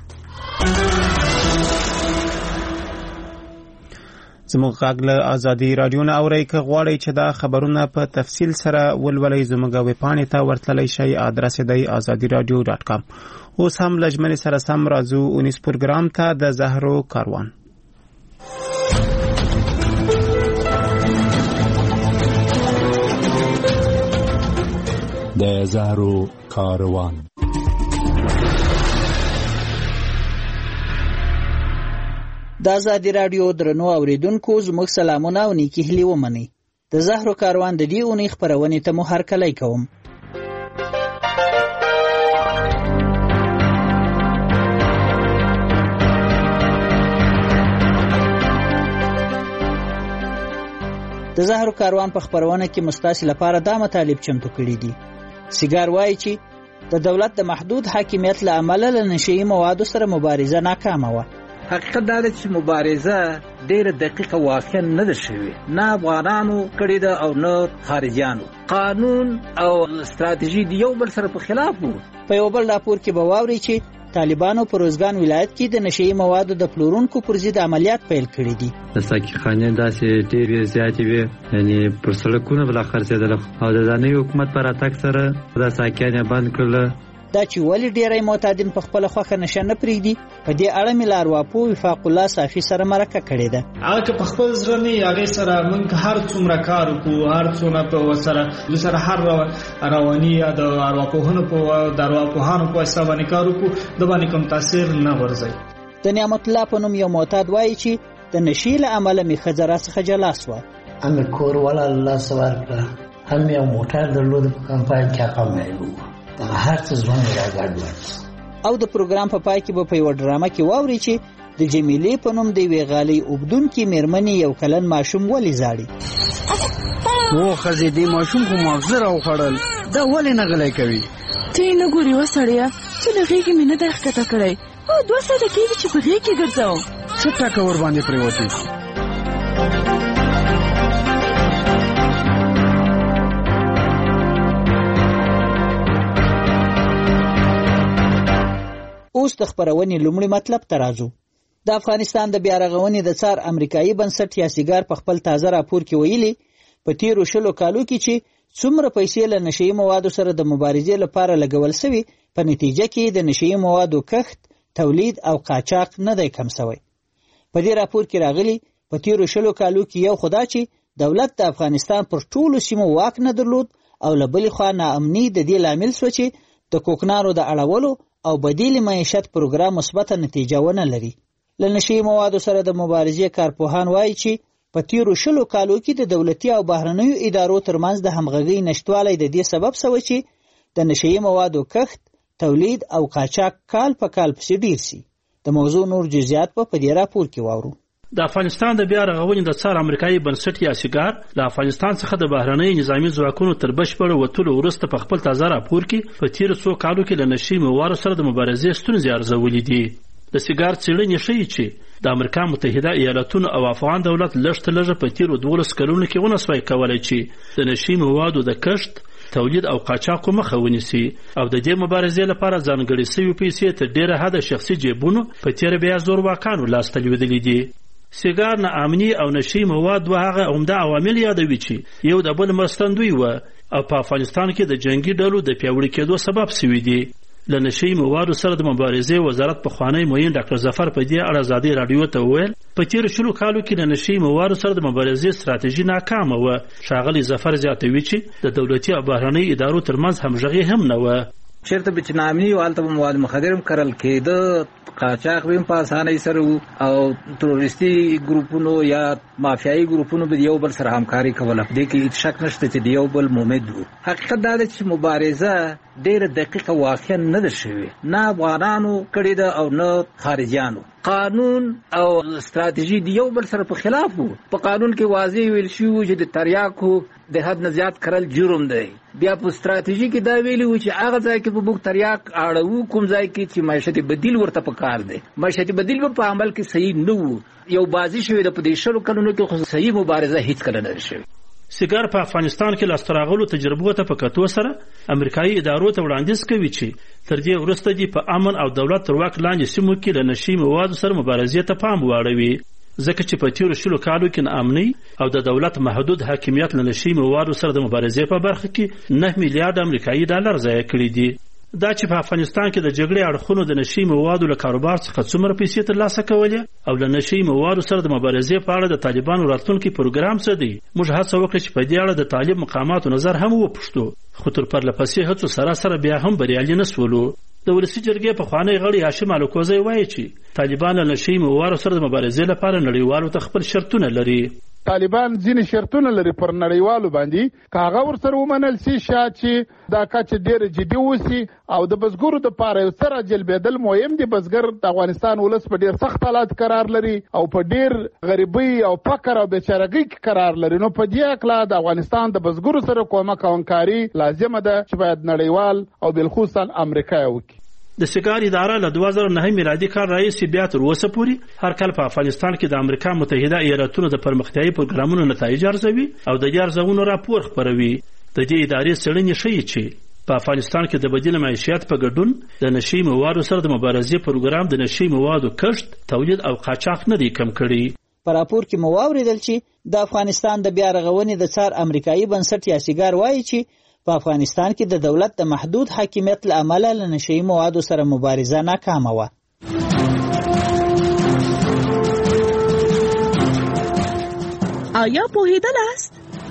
زموږ غږ له ازادي رادیو نه اورئ. که غواړئ چې دا خبرونه په تفصیل سره ولولئ زموږ ویبپاڼې ته ورتللی شئ. ادرس دی ازادي رادیو ډاټ کام. اوس هم له ژمنې سره سم راځو اونیس پروګرام ته د زهرو کاروان. د زهرو کاروان. د ازادي رادیو درنو اوریدونکو زموږ سلامونه او نیکی هیلې ومنئ. د زهرو کاروان د دې اونۍ خپرونې ته مو هرکلی کوم. د زهرو کاروان په خپرونه کې مستاسي لپاره دا مطالب چمتو کړي دي. سیګار وایي چې د دولت د محدود حاکمیت له امله له نشهیي موادو سره مبارزه ناکامه وه. حقیقت دا دی چې مبارزه ډیره دقیقه واقعا نه ده شوې، نه افغانانو کړې ده او نه خارجیانو. قانون او استراتیژي د یو بل سره په خلاف وو. په یو بل راپور کې به واورئ چې طالبانو په روزګان ولایت کې د نشهیي موادو د پلورونکو پر ضد عملیات پیل کړي دي. د ساقي خانې داسې ډېرې زیاتې وې، یعنې پر سړکونو به لا خرڅېدله او د دانې حکومت په راتګ سره دا ساقیان یې بند کړله. دا چې ولې ډېری معتادین په خپله خوښه نشه نه پرېږدي، په دې اړه مې له ارواپو وفاق الله صافي سره مرکه کړې ده. هغه که په خپل زړه نه هغې سره موږ هر څومره کار وکړو، هر څومره په ورسره د سره هر رواني یا د ارواپوهنو په د ارواپوهانو په واسطه باندې کار وکړو، د باندې کوم تاثیر نه ورځي. د نعمت الله په نوم یو معتاد وایي چې د نشې له امله مې ښځه راڅخه جلا سوه. همې کور ولا الله څه ورکړه، هم یو موټر درلود په کمپاین کې هغه میلو دغه هر څه ځوان را ګډوډ. او د پروګرام په پای کې به په یوه ډرامه کې واورئ چې د جمیلې په نوم د یوې غالۍ اوبدونکې مېرمنې یو کلن ماشوم ولې زاړي. او ښځې دې ماشوم خو ماغزه راوخوړل، دا ولې نه غلی کوي؟ ته یې نه ګورې وسړیه چې له غېږې مې نه دی ښکته کړی او دوه ساعته کېږي چې په غېږ کې ګرځوم. څه ټکه ورباندې پرېوتې؟ اوس د خپرونې لومړی مطلب ته راځو. د افغانستان د بیا رغونې د څار امریکایي بنسټ یا سیګار په خپل تازه راپور کې ویلي په تیرو شلو کالو کې چې څومره پیسې له نشهیي موادو سره د مبارزې لپاره لګول شوي په نتیجه کې د نشهیي موادو کښت، تولید او قاچاق نه دی کم شوی. په دې راپور کې راغلي په تیرو شلو کالو کې یو خدا چې دولت د افغانستان پر ټولو سیمو واک نه درلود او له بلې خوا ناامني د دې لامل شو چې د کوکنارو د اړولو او بدیل معیشت پروګرام مثبته نتیجه ونه لري. له نشهیي موادو سره د مبارزې کارپوهان وایي چې په تیرو شلو کالو کې د دولتي او بهرنیو ادارو ترمنځ د همغږۍ نشتوالی د دې سبب شوی چې د نشهیي موادو کښت، تولید او قاچاق کال په کال پسې ډیر شي. د موضوع نور جزئیات په دې راپور کې واورو. د افغانستان د بیا رغونې د څار امریکایي بنسټ یا سیګار له افغانستان څخه د بهرنۍ نظامي ځواکونو تر بشپړ وتلو وروسته په خپل تازه راپور کې په تیرو څو کالو کې له نشهیي موادو سره د مبارزې ستونزې ارزولې دي. د سیګار څېړنې ښیي چې د امریکا متحده ایالاتونو او افغان دولت لږ تر لږه په تیرو دولس کلونو کې ونه سوای کولی چې د نشهیي موادو د کښت، تولید او قاچاقو مخه ونیسي او د دې مبارزې لپاره ځانګړې سوي پیسې تر ډېره حده شخصي جیبونو په تېره بیا زورواکانو لاسته لوېدلي دي. سیګار ناامني او نشهیي مواد دوه هغه عمده عوامل یادوي چې یو د بل مرستندوی وه او په افغانستان کې د جنګي ډلو د پیاوړي کېدو سبب سوي دي. له نشهیي موادو سره د مبارزې وزارت پخوانی معین ډاکټر ظفر په دې اړه ازادي راډیو ته وویل په تیرو شلو کالو کې د نشهیي موادو سره د مبارزې ستراتیژي ناکامه وه. ښاغلی ظفر زیاتوي چې د دولتي او بهرنۍ ادارو ترمنځ همغږي هم نه وه. چېرته به چې ناامني وه هلته به مواد مخدر هم کرل کېده، قاچاق به هم په اسانۍ سره وو او تروریستي ګروپونو یا مافیایي ګروپونو به د یو بل سره همکاري کوله. په دې کې هېڅ شک نشته چې د یو بل مومد وو. حقیقت دا دی چې مبارزه ډېره دقیقه واقعا نه ده شوې، نه افغانانو کړې ده او نه خارجیانو. قانون او استراتیژي د یو بل سره په خلاف وو. په قانون کې واضح ویل شوي وو چې د تریاکو د حد نه زیات کرل جرم دی. بیا په استراتیژي کې دا ویلي وو چې هغه ځای کې به موږ تریاک اړوو کوم ځای کې چې معیشت بدیل ورته پکار دی. معیشت بدیل به په عمل کې صحیح نه وو. یو بازي شوې ده په دې شلو کلونو کې، خو صحیح مبارزه هیڅکله نه ده شوې. سیګار په افغانستان کې لاسته راغلو تجربو ته په کتو سره امریکایي ادارو ته وړاندیز کوي چې تر دې وروسته دې په امن او دولت تر واک لاندې سیمو کې له نشهیي موادو سره مبارزې ته پام واړوي، ځکه چې په تیرو شلو کالو کې ناامنۍ او د دولت محدود حاکمیت له نشهیي موادو سره د مبارزې په برخه کې نه میلیارډ امریکایي ډالر ضایع کړي دي. دا چې په افغانستان کې د جګړې اړخونو د نشهیي موادو له کاروبار څخه څومره پیسې ترلاسه کولې او له نشهیي موادو سره د مبارزې په اړه د طالبانو راتلونکي پروګرام څه دی، موږ هڅه وکړه چې په دې اړه د طالب مقاماتو نظر هم وپوښتو، خو تر پرلهپسې هڅو سره سره بیا هم بریالي نه شولو. د ولسي جرګې پخوانی غړی هاشم الکوزی وایي چې طالبان له نشهیي موادو سره د مبارزې لپاره نړیوالو ته خپل شرطونه لري. طالبان ځینې شرطونه لري پر نړیوالو باندې، که هغه ورسره ومنل سي شاید چې دا کچه ډېره جدي وسي او د بزګرو دپاره یو څه راجلبېدل مهم دي. بزګر د افغانستان ولس په ډېر سخت حالات قرار لري او په ډېر غریبۍ او فقر او بېچارهګۍ کې قرار لري. نو په دې هکله د افغانستان د بزګرو سره کومک او همکاري لازمه ده چې باید نړیوال او بالخصوصا امریکا یې وکړي. د سیګار اداره له دوه زره نهه میلادي کال راهیسې بیا تر اوسه پورې هر کال په افغانستان کې د امریکا متحده ایالاتونو د پرمختیایي پروګرامونو نتایج ارزوي او د دې ارزونو راپور خپروي. د دې ادارې څېړنې ښیي چې په افغانستان کې د بدیل معیشت په ګډون د نشهیي موادو سره د مبارزې پروګرام د نشهیي موادو کښت، تولید او قاچاق نه دی کم کړي. په راپور کې مو واورېدل چې د افغانستان د بیا رغونې د څار امریکایي بنسټ یا سیګار وایي چې په افغانستان کې د دولت د محدود حاکمیت له امله له نشهیي موادو سره مبارزه ناکامه وه. آیا پوهېدلاست؟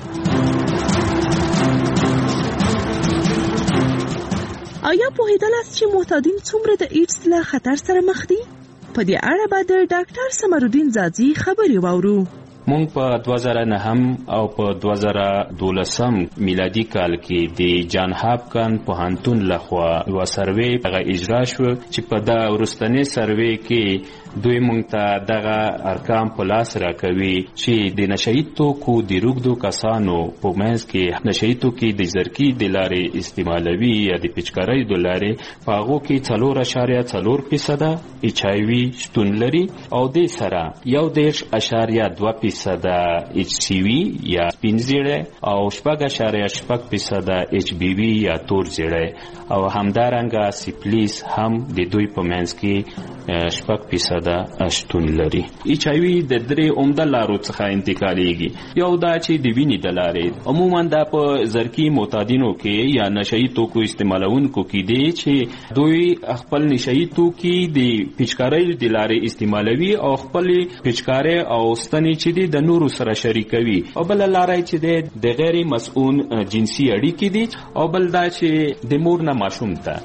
آیا پوهېدلاست چې معتادین څومره د ایډز له خطر سره مخ دي؟ په دې اړه به د ډاکټر سمرالدین ځاځي خبرې واورو. مونږ په دوه زره نهم او په دوه زره دولسم میلادي کال کې د جان هاپکن پوهنتون لخوا یوه سروې هغه اجرا شوه چې په دا وروستنۍ سروې کې دوی مونږ ته دغه ارقام په لاس راکوي چې د نشهیي توکو د روږدو کسانو په منځ کې نشهیي توکي د زرکي د لارې استعمالوي یا د پیچکارۍ د لارې په هغو کې څلور اعشاریه څلور فیصده ایچ آی وي شتون لري او دې سره یو دېرش اعشاریه دوه فیصده ایچ سی وي یا سپین زیړی او شپږ اعشاریه شپږ فیصده ایچ بی وي یا تور زیړی او همدارنګه سیفلیس هم د دوی په منځ کې شپږ فیصده شتون لري. ایچ آی وي د درې عمده لارو څخه انتقالیږي. یو دا چې د وینې د لارې عموما دا په زرکي معتادینو کې یا نشهیي توکو استعمالونکو کې دی چې دوی خپل نشهیي توکي د پیچکارۍ د لارې استعمالوي او خپل پیچکارۍ او ستنې چې دي د نورو سره شریکوي او بل لارې چې دی د غیر مسؤون جنسي اړیکې دي او بل دا چې د مور نه ماشوم ته.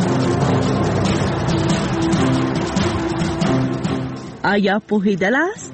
آیا پوهیدلاست؟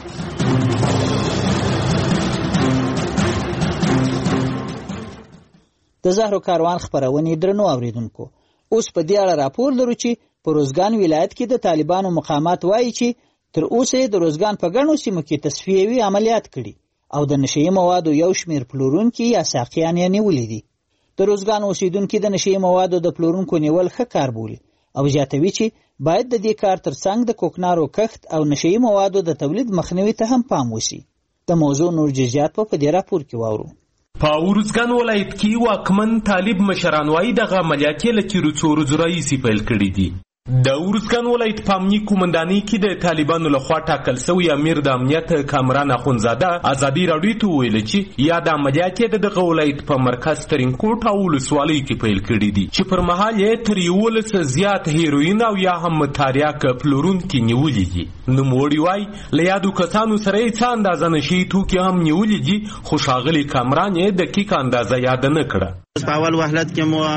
د زهرو کاروان خبرونې درنو اوریدونکو، اوس په دې اړه راپور لرو چې په روزګان ولایت کې د طالبانو مقامات وایي چې تر اوسه د روزګان په ګڼو سیمو کې تصفیوي عملیات کړي او د نشهیي موادو یو شمیر پلورونکي یا ساقیان یې نیولي دي. د روزګان اوسیدونکي د نشهیي موادو د پلورونکو نیول ښه کار بولي او زیاتوي چې باید د دې کار ترڅنګ د کوکنارو کښت او نشهیي موادو د تولید مخنیوي ته هم پام وشي. د موضوع نور جزئیات په دې راپور کې واورو. په ارزګان ولایت کې واکمن طالب مشران وایي دغه عملیات له تیرو څو ورځو راهیسې پیل کړي دي. د ارزګان ولایت په امنیي قومندانۍ کې د طالبانو لخوا ټاکل سوی امیر د امنیت کامران اخندزاده ازادي راډیو ته وویل چې یا د عملیات یې د دغه ولایت په مرکز ترینکوټ او ولسوالۍ کې پیل کړي دي چې پر مهال یې تر یولس زیات هیروین او یا هم تاریاک پلورونکي نیولي دي. نوموړي وایي له یادو کسانو سره یې څه اندازه نشهیي توکي هم نیولي دي خو ښاغلي کامران یې دقیقه اندازه یاد نه کړه. په اول وهلت کې مو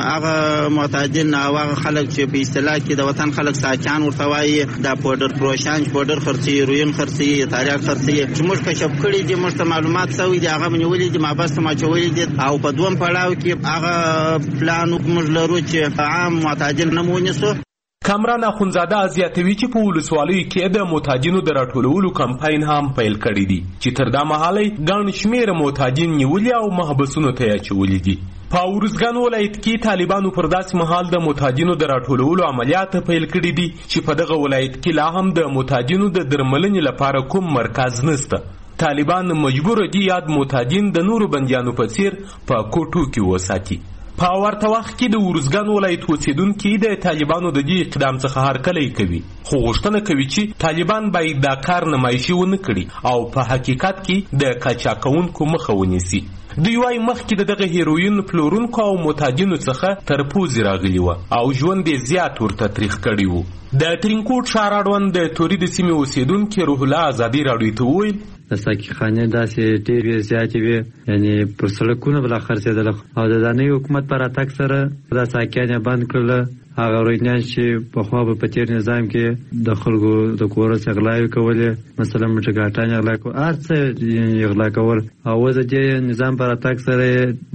هغه معتادین او هغه خلک چې په اصطلاح کې د وطن خلک ساکان ورته وایي دا پودر پروشان پودر خرڅي هیروین خرڅي تاریاک خرڅي چې موږ کشف کړي دي موږ ته معلومات سوي دي هغه نیولې دي مابسته ما چولې دي او په دوم پړاو کې هغه پلان موږ لرو چې عام معتادین نه مونیسو. کامران اخندزاده زیاتوي چې په ولسوالیو کې د معتادینو د راټولولو کمپاین هم پیل کړی دی چې تر دا مهاله ګڼ شمېره معتادین نیولي او محبسونو ته یې اچولي دي. په ارزګان ولایت کې طالبانو پر داسې مهال د معتادینو د راټولولو عملیات پیل کړي دي چې په دغه ولایت کې لا هم د معتادینو د درملنې لپاره کوم مرکز نشته. طالبان مجبور دي یاد معتادین د نورو بندیانو په څیر په کوټو کې وساتي. په ورته وخت کې د ارزګان ولایت اوسیدونکي د طالبانو د دې اقدام څخه هرکلی کوي خو غوښتنه کوي چې طالبان باید دا کار نمایشي ونه کړي او په حقیقت کې د قاچاقونکو مخه ونیسي. دوی وايي مخکې د دغه هیروین پلورونکو او معتادینو څخه تر پوزې راغلي وه او ژوند یې زیات ورته تریخ کړی و. د ترینکوټ ښار اړوند د توري د سیمې اوسیدونکي روح الله ازادي راډیو ته وویل د ساقي خانې داسې ډېرې زیاتې وې یعنې پر سړکونه به لا خرڅېدله او د دانۍ حکومت په راتګ سره دا ساقیان یې بند کړله. هغه روینیان چې پخوا به په تېر نظام کې د خلکو د کورس اغلاوې کولې مثلا موټرګاټان یې اغلا کول هر څه یې اغلا کول او اوس د دې نظام په راتګ سره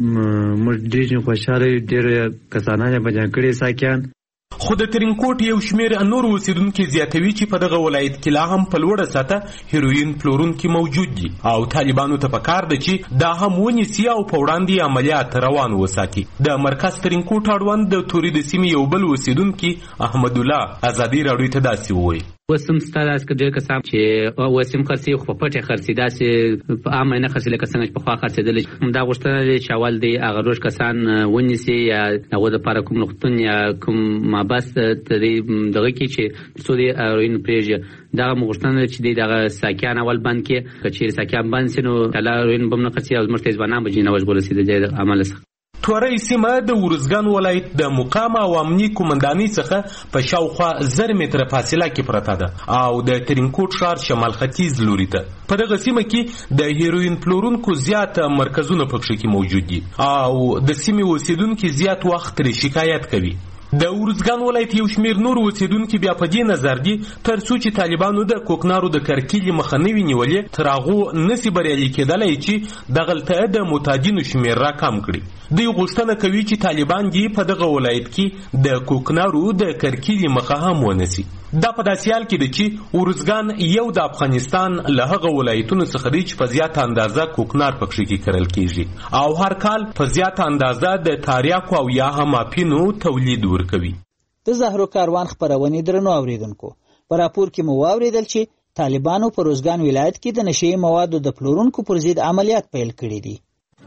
موږ ډېر خوشحاله یو ډېر کسانان یې بندیان کړي ساقیان. خو د ترینکوټ یو شمیر نور اوسیدونکي زیاتوي چې په دغه ولایت کې لا هم په لوړه سطح هیروین پلورونکي موجود دي او طالبانو ته پکار ده چې دا هم ونیسي او په وړاندې عملیات روان وساتي. د مرکز ترینکوټ اړوند د توري د سیمې یو بل اوسیدونکي احمد الله ازادي راډیو ته داسې وویل اوس هم ستا داسې که ډېر کسان چې اوس هم خرڅي خو په پټې خرڅي داسې په عامه نه خرڅي لکه څنګه چې پخوا خرڅېدلې. همدا غوښتنه دی چې اول دی هغه روږ کسان ونیسي یا هغو دپاره کوم روغتون یا کوم مابس ته دی دغه کړي چې څو دی هیروین پرېږدي. دغه مو غوښتنه ده چې دی دغه ساقیان اول بند کړي. که چېرې ساقیان بند سي نو الله هیروین به هم نه خرڅي او زموږ ته ځوانان به جنه وژغورل سي د دې عمله څخه. تورۍ سیمه د ارزګان ولایت د مقام او امني قومندانۍ څخه په شاوخوا زر متره فاصله کې پرته ده او د ترینکوټ ښار شمال ختیځ لوري ته. په دغه سیمه کې د هیروین پلورونکو زیات مرکزونه پکښې کې موجود دي او د سیمې اوسیدونکي زیات وخت ترې شکایت کوي. د ارزګان ولایت یو شمیر نور اوسیدونکي بیا په دې نظر دي تر څو چې طالبانو د کوکنارو د کرکیلې مخه نه وي نیولې تر هغو نسي بریالي کېدلی چې دغلته د معتادینو شمیر را کم کړي. دوی غوښتنه کوي چې طالبان دې په دغه ولایت کې د کوکنارو د کرکیلې مخه هم ونیسي. دا په داسې حال کې ده چې ارزګان یو د افغانستان له هغه ولایتونو څخه دی چې په زیاته اندازه کوکنار پکښې کې کرل کیږي او هر کال په زیاته اندازه د تریاکو او یا هم اپینو تولید ورکوي. د زهرو کاروان خپرونې درنو اوریدونکو، په راپور کې مو واوریدل چې طالبانو په ارزګان ولایت کې د نشي موادو د پلورونکو پر ضد عملیات پیل کړي دي.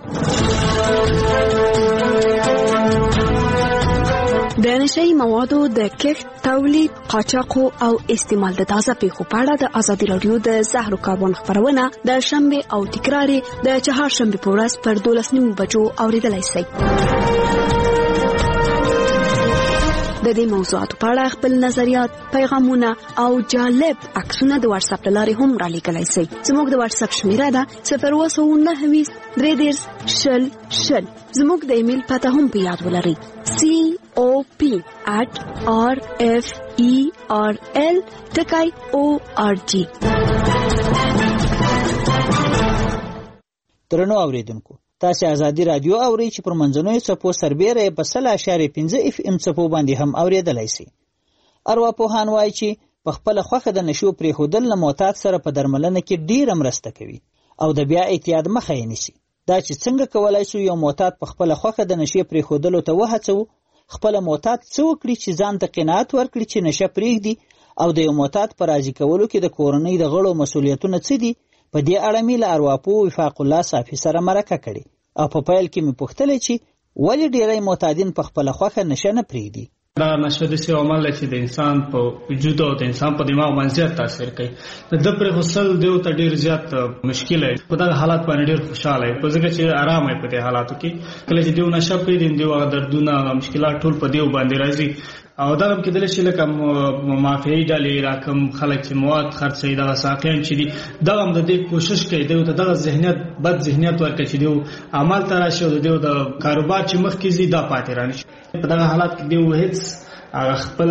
د نشئی موادو د کښت، تولید، قاچاق او استعمال د تازه پیښو په اړه د ازادي رادیو د زهرو کاروان خپرونه د شنبه او تکرار د چهارشنبه په ورځ پر دولس نیمو بجو اوریدلای شئ. د دې موضوعاتو په اړه خپل نظریات، پیغامونه او جالب عکسونه د واتس اپ لارې هم را لیږلی شئ. زموږ د واتس اپ شمیره ده صفر اووه سوه نهه ویشت درې دېرش شل شل. زموږ د ایمیل پته هم په یاد ولرئ: سی او پی at r f e r l ټکی او ار جی. درنو اوریدونکو، تاسو ازادي رادیو اورئ چې پر منځنوي څپو سربیره په سل اشاریه پنځه اف ام څپو باندې هم اوریدلای شي. ارواپوهان وایي چې په خپل خوخه د نشو پرېښودل له معتاد سره په درملنه کې ډیره مرسته کوي او د بیا اعتیاد مخه یې نیسي. دا چې څنګه کولای شو یو معتاد په خپل خوخه د نشي پرېښودلو ته وهڅو، خپل معتاد څه وکړي چې ځان ته قناعت ورکړي چې نشه پرېږدي، او د یو معتاد په راضي کولو کې د کورنۍ د غړو مسؤلیتونه څه دي. په دې اړه مې له ارواپوه وفاق الله صافي سره مرکه کړې او په پیل کې مې پوښتلې چې ولې ډېری معتادین په خپله خوښه نشه نه پرېږدي. دا نشه داسې عمل دی چې د انسان په وجود او د انسان په دماغ باندې زیات تاثیر کوي. د ده پرېښودل دیو ته ډېر زیات مشکل دی. په دغه حالات باندې ډېر خوشحاله وي، په ځکه چې ارام وي په دې حالاتو کې. کله چې دیو نشه پرېږدي، دیو هغه دردونه او مشکلات ټول په دیو باندې راځي. او دا هم کېدلی شي لکه مافیایي ډلې را کوم خلک چې مواد خرڅوي، دغه ساقیان چې دي، دغه هم د دې کوشش کوي دیو ته دغه ذهنیت بد ذهنیت ورکړي چې دیو عمل ته راشي او د دیو د کاروبار چې مخکې ځي دا پاتې رانشي. په دغه حالات کې دیو هېڅ خپل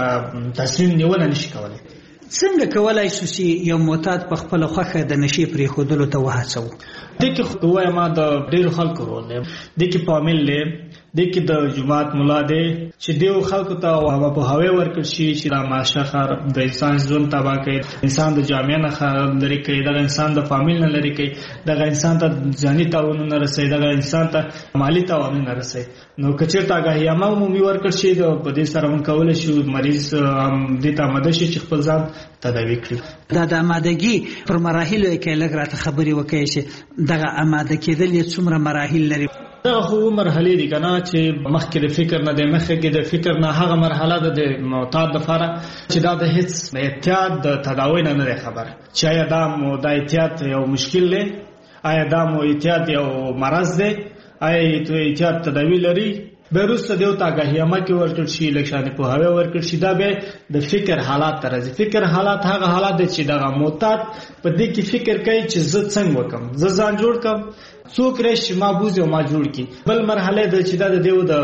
تصمیم نیونه نشي کولی. څنګه کولای شو چې یو معتاد په خپل خوخه د نشي پرېښودلو ته وهڅو؟ دې کې وایم د ډېرو خلکو رول دی، دې کې فامیل دی، دې کې د جماعت ملا دی چې دیو خلکو ته هوا په هوی ورکړ شي چې دا معاشه خار د انسان ژوند تباه کوي، انسان د جامعه نه لرې کوي، دغه انسان د فامیل نه لرې کوي، دغه انسان ته ځاني تاوانونه رسوي، دغه انسان ته مالي تاوانونه رسوي. نو که چېرته آګاهیامه عمومي ورکړ شي، په دې سره موږ کولی شو مریض دې ته آماده شي چې خپل ځان تداوي کړي. دا د آمادګي پر مراحلو یې کې لږ راته خبرې وکړئ چې دغه آماده کېدل یې څومره مراحل لري؟ دا خو مرحلې دي که نه چې مخکې د فکر نه دی، مخکې د فکر نه هغه مرحله ده د معتاد دپاره چې دا د هېڅ احتیاط د تداوی نه نه دی خبر، چې آیا دا مو دا احتیاط یو مشکل دی، آیا دا مو احتیاط یو مرض دی، آیا احتیاط تداوی لري. به وروسته دیو ته آګاهیامه کې ورکړل شي، لږ شانې پوهاوی ورکړل شي. دا بیا د فکر حالات ته راځي. فکر حالات هغه حالات دی چې دغه معتاد په دې کې فکر کوي چې زه څنګه وکړم، زه ځان جوړ کړم، څوک راشي ما بوزي او ما جوړ کړي. بل مرحله ده چې دا د دیو د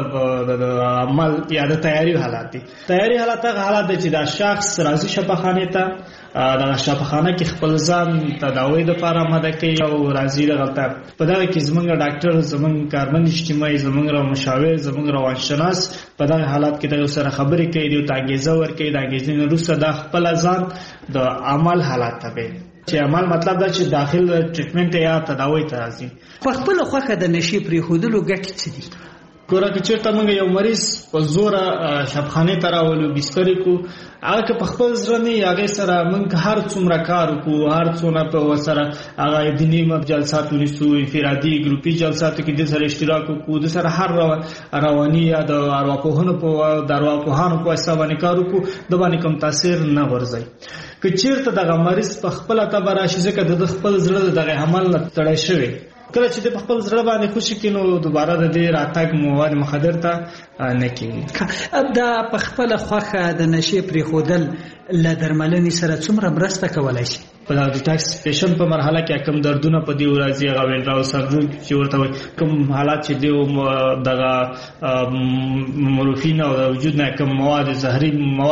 عمل یا د تیاری حالات دي. تیاری حالات هغه حالات دي چې دا شخص راځي شفاخانه ته، دغه شفاخانه کې خپل ځان تداوی لپاره آماده کوي او راځي دغه ته. په دغه کې زمونږ ډاکټر، زمونږ کارمند اجتماعي، زمونږ مشاور، زمونږ روانشناس په دغه حالات کې دغه سره خبرې کوي، دیو ته انګېزه ورکوي. د انګېزې نه وروسته دا خپل ځان د عمل حالات ته کوي، چې عمل مطلب دا چې داخل ټریټمنټ یا تداوی ته راځي. په خپل خوخه د نشي پرېښودلو ګټې څه دي؟ ګوره که چېرته موږ یو مریض په زوره شفاخانې ته راولو، بسترې کړو، هغه که په خپل زړه نه وي، هغې سره موږ هر څومره کار وکړو، هر څونه په ورسره هغه دیني جلسات ونیسو، انفرادي ګروپي جلساتو کې د سره اشتراک وکړو، د سره هر رواني یا د ارواپوهنو په د ارواپوهانو په واسطه باندې کار وکړو، د باندې کوم تاثیر نه غورځوي. که چېرته دغه مریض په خپله تبه راشي، ځکه د خپل زړه د دغه عمل نه تړی شوی، کله چې د خپل زړه باندې خوشي کړي، نو دوباره د دې راتګ مواد مخدر ته نه کېږي. دا په خپله خوښه د نشې پرېښودل له درملنې سره څومره مرسته کولی شي؟ په دغه ډیټاکسیفیکیشن په مرحله کې کوم دردونه په دې راځي، هغه وینډراو سنډروم چې ورته وایي، کوم حالات چې دیو دغه مورفین او د وجود نه کوم مواد، زهري مواد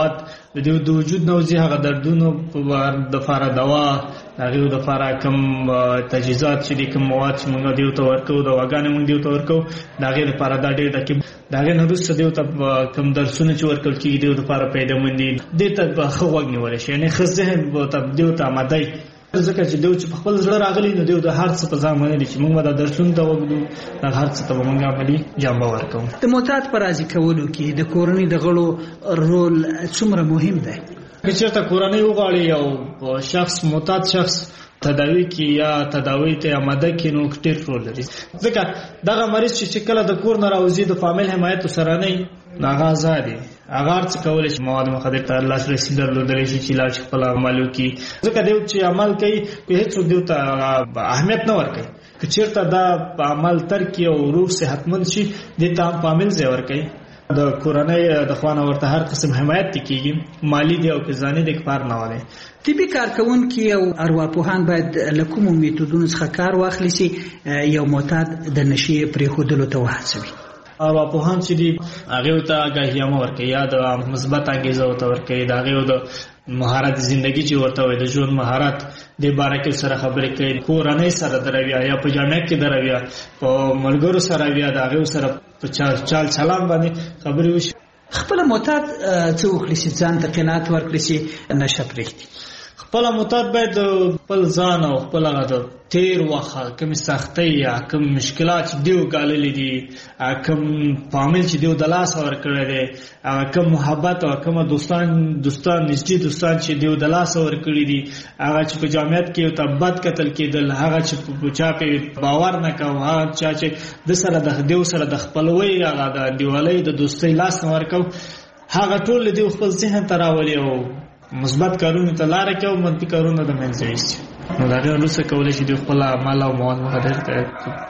د دې د وجود نوځي هغه دردونو د لپاره دوا هغه د لپاره کوم تجهیزات چې کوم مواد چې موږ دیو ته ورکو د واګانې موږ دیو ته ورکو دا غیر لپاره دا ډېر د دا غیر نه رسې دیو ته کوم درسونه چې ورکول کیږي دیو لپاره پیدا مندي د ته خو وګنیول شي یعنی خو ذهن ته دیو ته آماده ځکه چې دیو چې په خپل ځړ راغلی نو دیو د هر څه په ځان باندې چې موږ د درسونو ته وګدو د هر څه ته موږ عملي جنبه ورکو. د معتاد پر راضي کولو کې د کورنۍ د غړو رول څومره مهم دی؟ که چېرته کورنۍ وغواړي یو شخص معتاد شخص تداوی کې یا تداوی ته آماده کې نو ډېر رول لري ځکه دغه مریض چې کله د کور نه راوځي د فامیل حمایت سره نه هغه ازادي هغه څه کولای شي مواد مخدر ته لاسرسي درلودلی شي چې علاج خپل عملو کې ځکه دیو چې عمل کوي په هیڅ دیو ته اهمیت نه ورکوي که چېرته دا په عمل ترکي او روح صحتمند شي د ته هم فامیل ځای ورکوي د کورنۍ د خوانه ورته هر قسم حمایت کیږي مالی دی او ځاني د کار نه وله. طبي کارکونکي او ارواپوهان باید له کومو میتودونو څخه کار واخلي چې یو معتاد د نشې پرېښودلو ته وهڅوي. ارواپوهان چې دی هغه ته آگاهیامه ورکوي یا د مثبت انګیزه ورته ورکوي د هغه د مهارت ژوندۍ چې ورته وي د ژوند مهارت د باره کې سره خبرې کوي کورنۍ سره دروي یا په جامعه کې دروي په ملګرو سره بیا د هغه سره په چال چلان باندې خبرې وشي. خپل معتاد څه وکړي چې ځان ته قناعت ورکړي چې نشه پرېږدي؟ خپل معتاد باید خپل ځان او خپل هغه تیر وخت کوم سختۍ یا کوم مشکلات دیو ګاللې دي کوم فامیل چې دیو د لاس ور کړی دی کوم محبت او کوم دوستان دوستان نږدې دوستان چې دیو د لاس ور کړی دي هغه چې په جامعیت کې ته بد قتل کېدل هغه چې په چا په باور نه کوي هغه چې د سره د دیو سره د خپلوي هغه د دیوالۍ د دوستۍ لاس نه ورکو هغه ټول دیو خپل ذهن ته راولي او مثبت کارونه ته لار کوي او منفي کارونه د منځه ایستي نو دا غوړ څه کولای شي د خپل عمل او مواد مخدر ته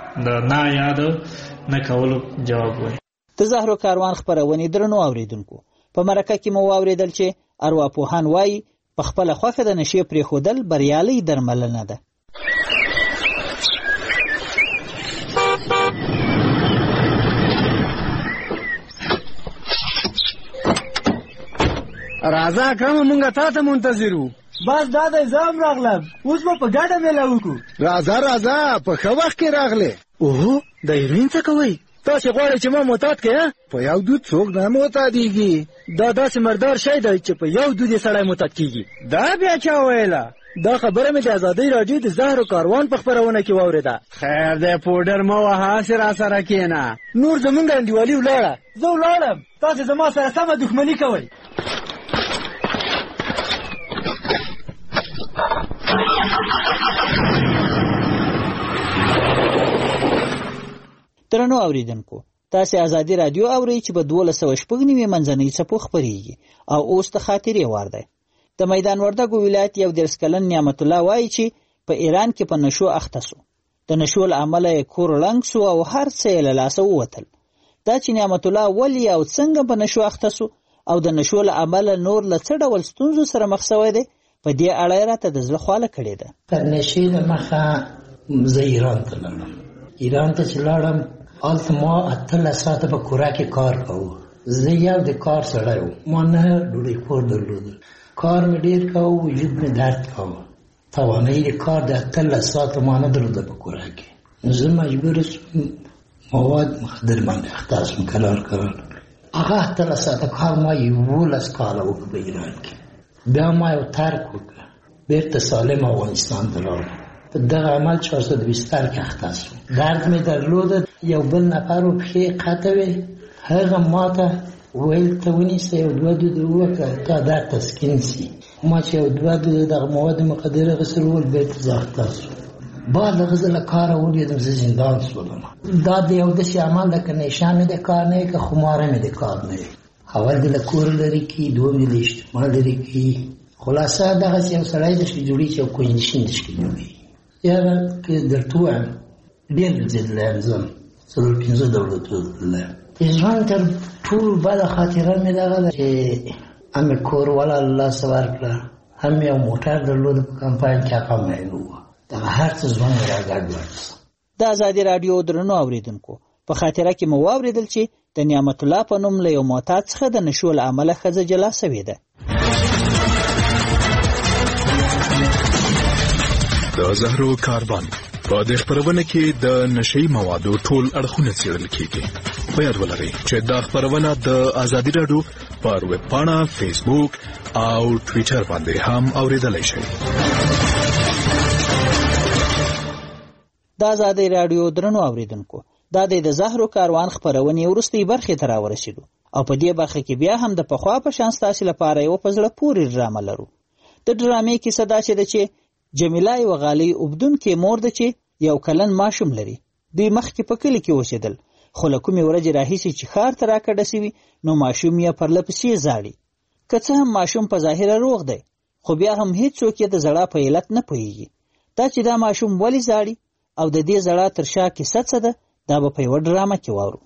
د نه یاد نه کولو جواب وي. د زهرو کاروان خبرونه درنو اوریدونکو په مرکه کې مو اوریدل چې ارواپوهان وایي په خپل خوخه د نشي پرېښودل بریالي درملنه ده. راځه کوم مونږه تاسو منتظرو بس دا د ځام راغلم اوس په ګډه ملاو کو راځه راځه په خو وخت کې راغله اوه د ایرین څه کوي تاسو غواړئ چې ما معتاد کړئ په یو دود څوک نه معتادیږي دا داسې مردار شی دی چې په یو دود سړی معتاد کیږي دا بیا چا ویله دا خبره مې د ازادۍ راډیو د زهرو کاروان په خبرونه کې واوریده خیر دی پودر مو وها سره سره کېنه نور زمونږ انډیوالي ولاړه زه ولاړم تاسو زما سره سمه دښمني کوئ. درنو اوریدونکو تاسو ازادي رادیو اورئ چې په دولس سوه شپږ نوي منځنۍ څپو خبرېږي او اوس د خاطرې وار دی. د میدان وردګو ولایت یو درس کلن نعمت الله وایي چې په ایران کې په نشو اخته سو د نشو له امله یې کور ړنګ سو او هر څه یې له لاسه ووتل. دا چې نعمت الله ولې او څنګه په نشو اخته سو او د نشو له امله نور له څه ډول ستونزو سره مخ شوی دی په دې اړه یې راته د زړه خواله کړې ده. تر نشې د مخه زه ایران ته لاړم ایران ته چې لاړم هلته ما اتلس ساعته په کورا کې کار کوو زه یو د کار سړی وم ما نه ډوډۍ خور درلودل کار مې ډېر کوو وجود مې درد کوو توانایي د کار د اتلس ساعته ما نه درلوده په کورا کې نو زه مجبور شوم مواد مخدر باندې اخته شوم کلار کول هغه اتلس ساعته کار ما یولس کاله وکړ په ایران کې بیا ما یو ترک وکړ بیرته سالم افغانستان ته لاړم په دغه عمل چهارصد و بیست کې اخته شوم درد مې درلوده یو بل نفر و پښې قطع وې هغه ما ته ویل ته ونیسه یو دوه دوده ووکړه تا دا تسکین سي ما چې یو دوه دوده دغه مواد مخدره غسل ول بیرته زه اخته شوم بعد هغه زه له کاره ولوېدم زه زندان شولم دا د یو داسې عمل ده که نشه مې د کار نه وي که خماره مې د کار نه وي اول دې له کور لرې کړي دوم دې له اجتماع لرې کړي خلاصه دغسې یو سړی ده چې جوړي چې یو کوچنشین دې چې جوړي یا که درته ووایم ډېر ځېدلی یم زه څلور پنځه دولتو تللی د ژوند تر ټولو بده خاطره مې دغه ده چې هم مې کور وله الله څه ورکړه هم مې یو موټر درلوده په کمپاین کې هغه مې ووه دغه هر څه ژوند مې راګډ ورسه. د ازادي راډیو درنو اوریدونکو په خاطره کې مو واورېدل چې د نعمت الله په نوم له یو معتاد څخه د نشو له امله ښځه جلا سوې ده. د زهرو کاروان په دې خبرونه کې د نشئی موادو ټول اړخونه څېړل کیږي. په یاد ولرئ چې دا خبرونه د ازادي راډیو پر ویب پاڼه، فیسبوک او ټویټر باندې هم اوریدلای شئ. د ازادي راډیو درنو اوریدونکو، دا د زهرو کاروان خبرونه ورستۍ برخه ته راورسېدو او په دې برخه کې بیا هم د پخوا په شان ستاسو لپاره یو په زړه پورې ډرامه لرو. د ډرامې کیسه دا چې د چې جمیله یو غالي وبدون کې مور ده چې یو کلن ماشوم لري. دوی مخکې په کلی کې اوسېدل، خو له کومې ورځې راهیسې چې ښار ته راکډه سوي نو ماشوم یې پرله پسې زاړي. که څه هم ماشوم په ظاهره روغ دی، خو بیا هم هیڅوک یې د زړه په علت نه پوهېږي. دا چې دا ماشوم ولې زاړي او د دې زړه تر شا کیسه څه ده، دا به په یوه ډرامه کې واورو.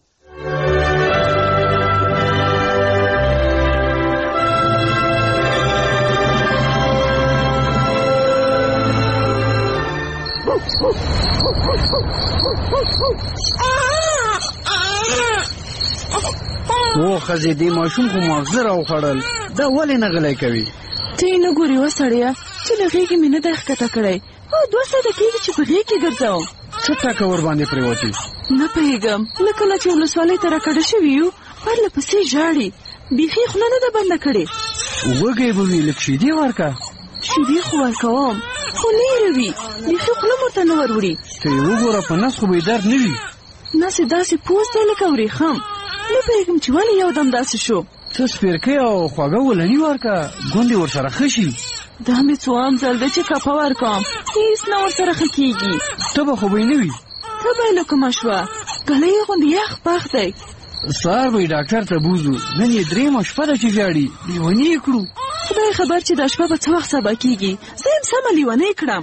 و خزې دې ماشوم خو ماغزه راوخوړل، دا ولې نه غلی کوي؟ ته یې نه ګورې وسړیه چې له غېږې مې نه دی ښکته کړی او دوه ساعته کېږي چې په غېږ کې ګرځوم. څه ټکه ورباندې پرېوتې؟ نه پوهېږم، له کله چې ولسوالۍ ته راکډه شوي یو پرله پسې ژاړي، بیخي خوله نه ده بنده کړې. وږی به وي، لږ شیدې ورکه. شیدې خو ورکوم خو لیرې وي، بیخي خوله ورته نه ور وړي. ته یې وګوره، په نس خو به یې درد نه وي. نس یې داسې پوست دی لکه ورېښم. نه پوهېږم چې ولې یو دم داسې شو. څه سپېرکۍ او خوږه ولني ورکه، ګوندې ورسره ښه شي. دا مې څوام ځل دی چې کپه ورکوم، هېڅ نه ورسره ښه کېږي. تبه خو به یې نه وي؟ تبه یې له کومه شوه، ګلی یې غوندې یخ پخ دی. سهار به یې ډاکټر ته بوځو، نن یې درېیمه شپه ده چې ژاړي، لیوني یې کړو. خدای خبر چې دا شپه به څه وخت سبا کېږي، زه یم سمه لیونی کړم.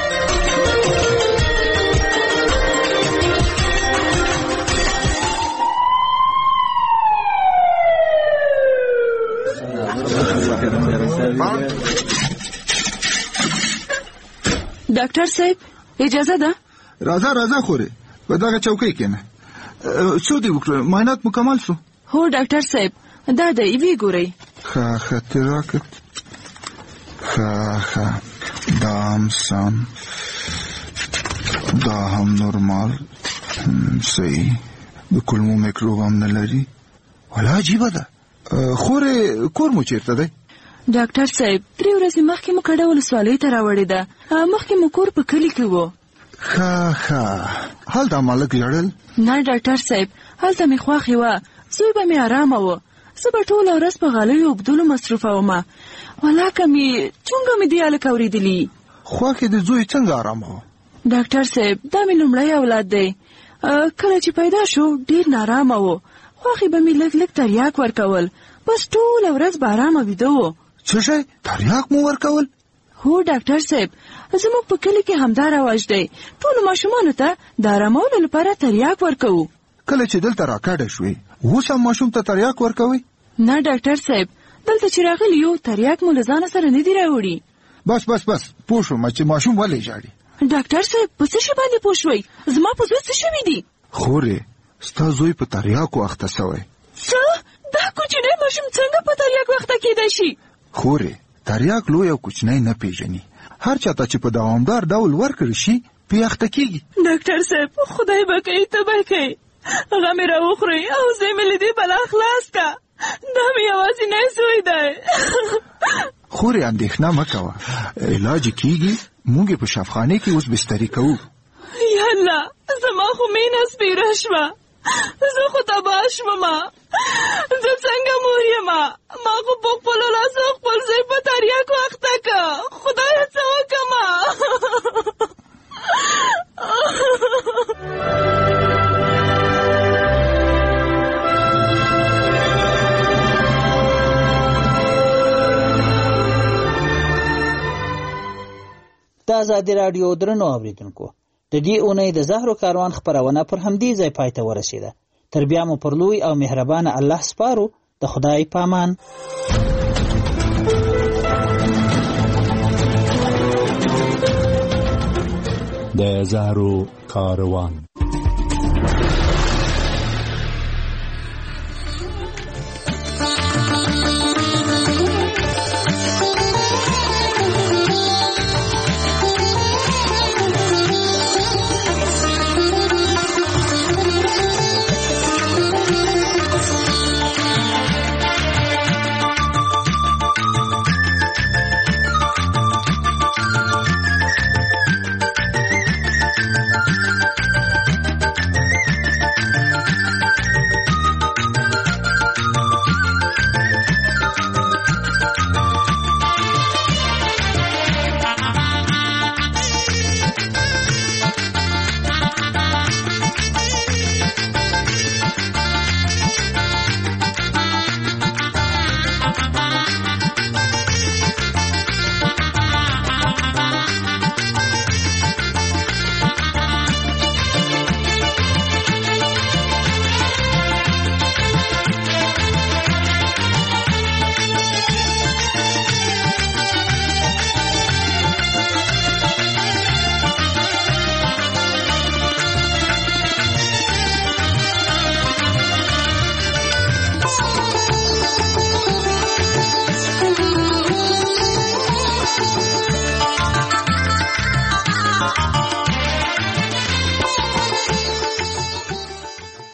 ډاکټر صاحب اجازه ده؟ راځه راځه خورې، په دغه چوکۍ کښېنه. څه دې وکړه؟ معاینات مکمل شو؟ هو ډاکټر صاحب، دا دی ویې ګورئ. ښه ښه ته راکړه. ښه ښه دا هم سم، دا هم نورمال، صحیح. د کولمو میکروب هم نه لري. ولا عجیبه ده. خورې کور مو چېرته دی؟ ډاکټر صاحب درې ورځې مخکې مو کډه ولسوالۍ ته راوړې ده، مخکې مو کور په کلي کې و. ښه ښه هلته مالک ژړل؟ نه ډاکټر صاحب، هلته مې خوښې وه، زوی به مې ارامه و، زه به ټوله ورځ په غالیو اوبدلو مصروفه ومه. ولاکه مې چونګه مې دې هلک اورېدلي. خوښې د زوی څنګه ارامه وه؟ ډاکټر صاحب دا مې لومړی اولاد دی، کله چې پیدا شو ډېر نارامه و، خوښې به مې لږ لږ تریاک ورکول، بس ټوله ورځ به ارامه ویده و. څه شی؟ تریاک مو ورکول؟ هو ډاکټر صاحب، زموږ په کلي کې همدا رواج دی، ټولو ماشومانو ته د ارامولو لپاره تریاک ورکوو. کله چې دلته راکډه شوې اوس هم ماشوم ته تریاک ورکوئ؟ نه ډاکټر صاحب، دلته چې راغلي یو تریاک مو له ځانه سره نه دي راوړي. بس بس بس پوه شوم چې ماشوم ولې ژاړي. ډاکټر صاحب په څه شي باندې پوه شوئ؟ زما په زوی څه شوي دي؟ خورې ستا زوی په تریاکو اخته سوی. څه؟ دا کوچنی ماشوم څنګه په تریاکو اخته کېدای شي؟ خورې تریاک لوی او کوچنی نه پیژني، هر چاته چې په دوامدار ډول ورکړل شي پې اخته کېږي. ډاکټر صاحب خدای به کوي ته به کوي، هغه مې راوخورئ او زه مې له دې بلا خلاص کا، دا مې یوازینی زوی دی. خورې اندېښنه مه کوه، علاج کېږي، موږ یې په شفخانې کې اوس بستري کوو. یا الله زما خو مینه سپیره شوه، زه خو تباه شومه، زه څنګه مور یمه، ما خو په خپلو لاسو خپل زوی په تریاکو اخته که، خدایه څه وکمه. د ازادي راډیو درنو اوریدونکو، د دې اونۍ د زهرو کاروان خپرونه پر همدې ځای پای ته ورسېده. تر بیا مو پر لوی او مهربانه الله سپارو. د خدای پامان. د زهرو کاروان.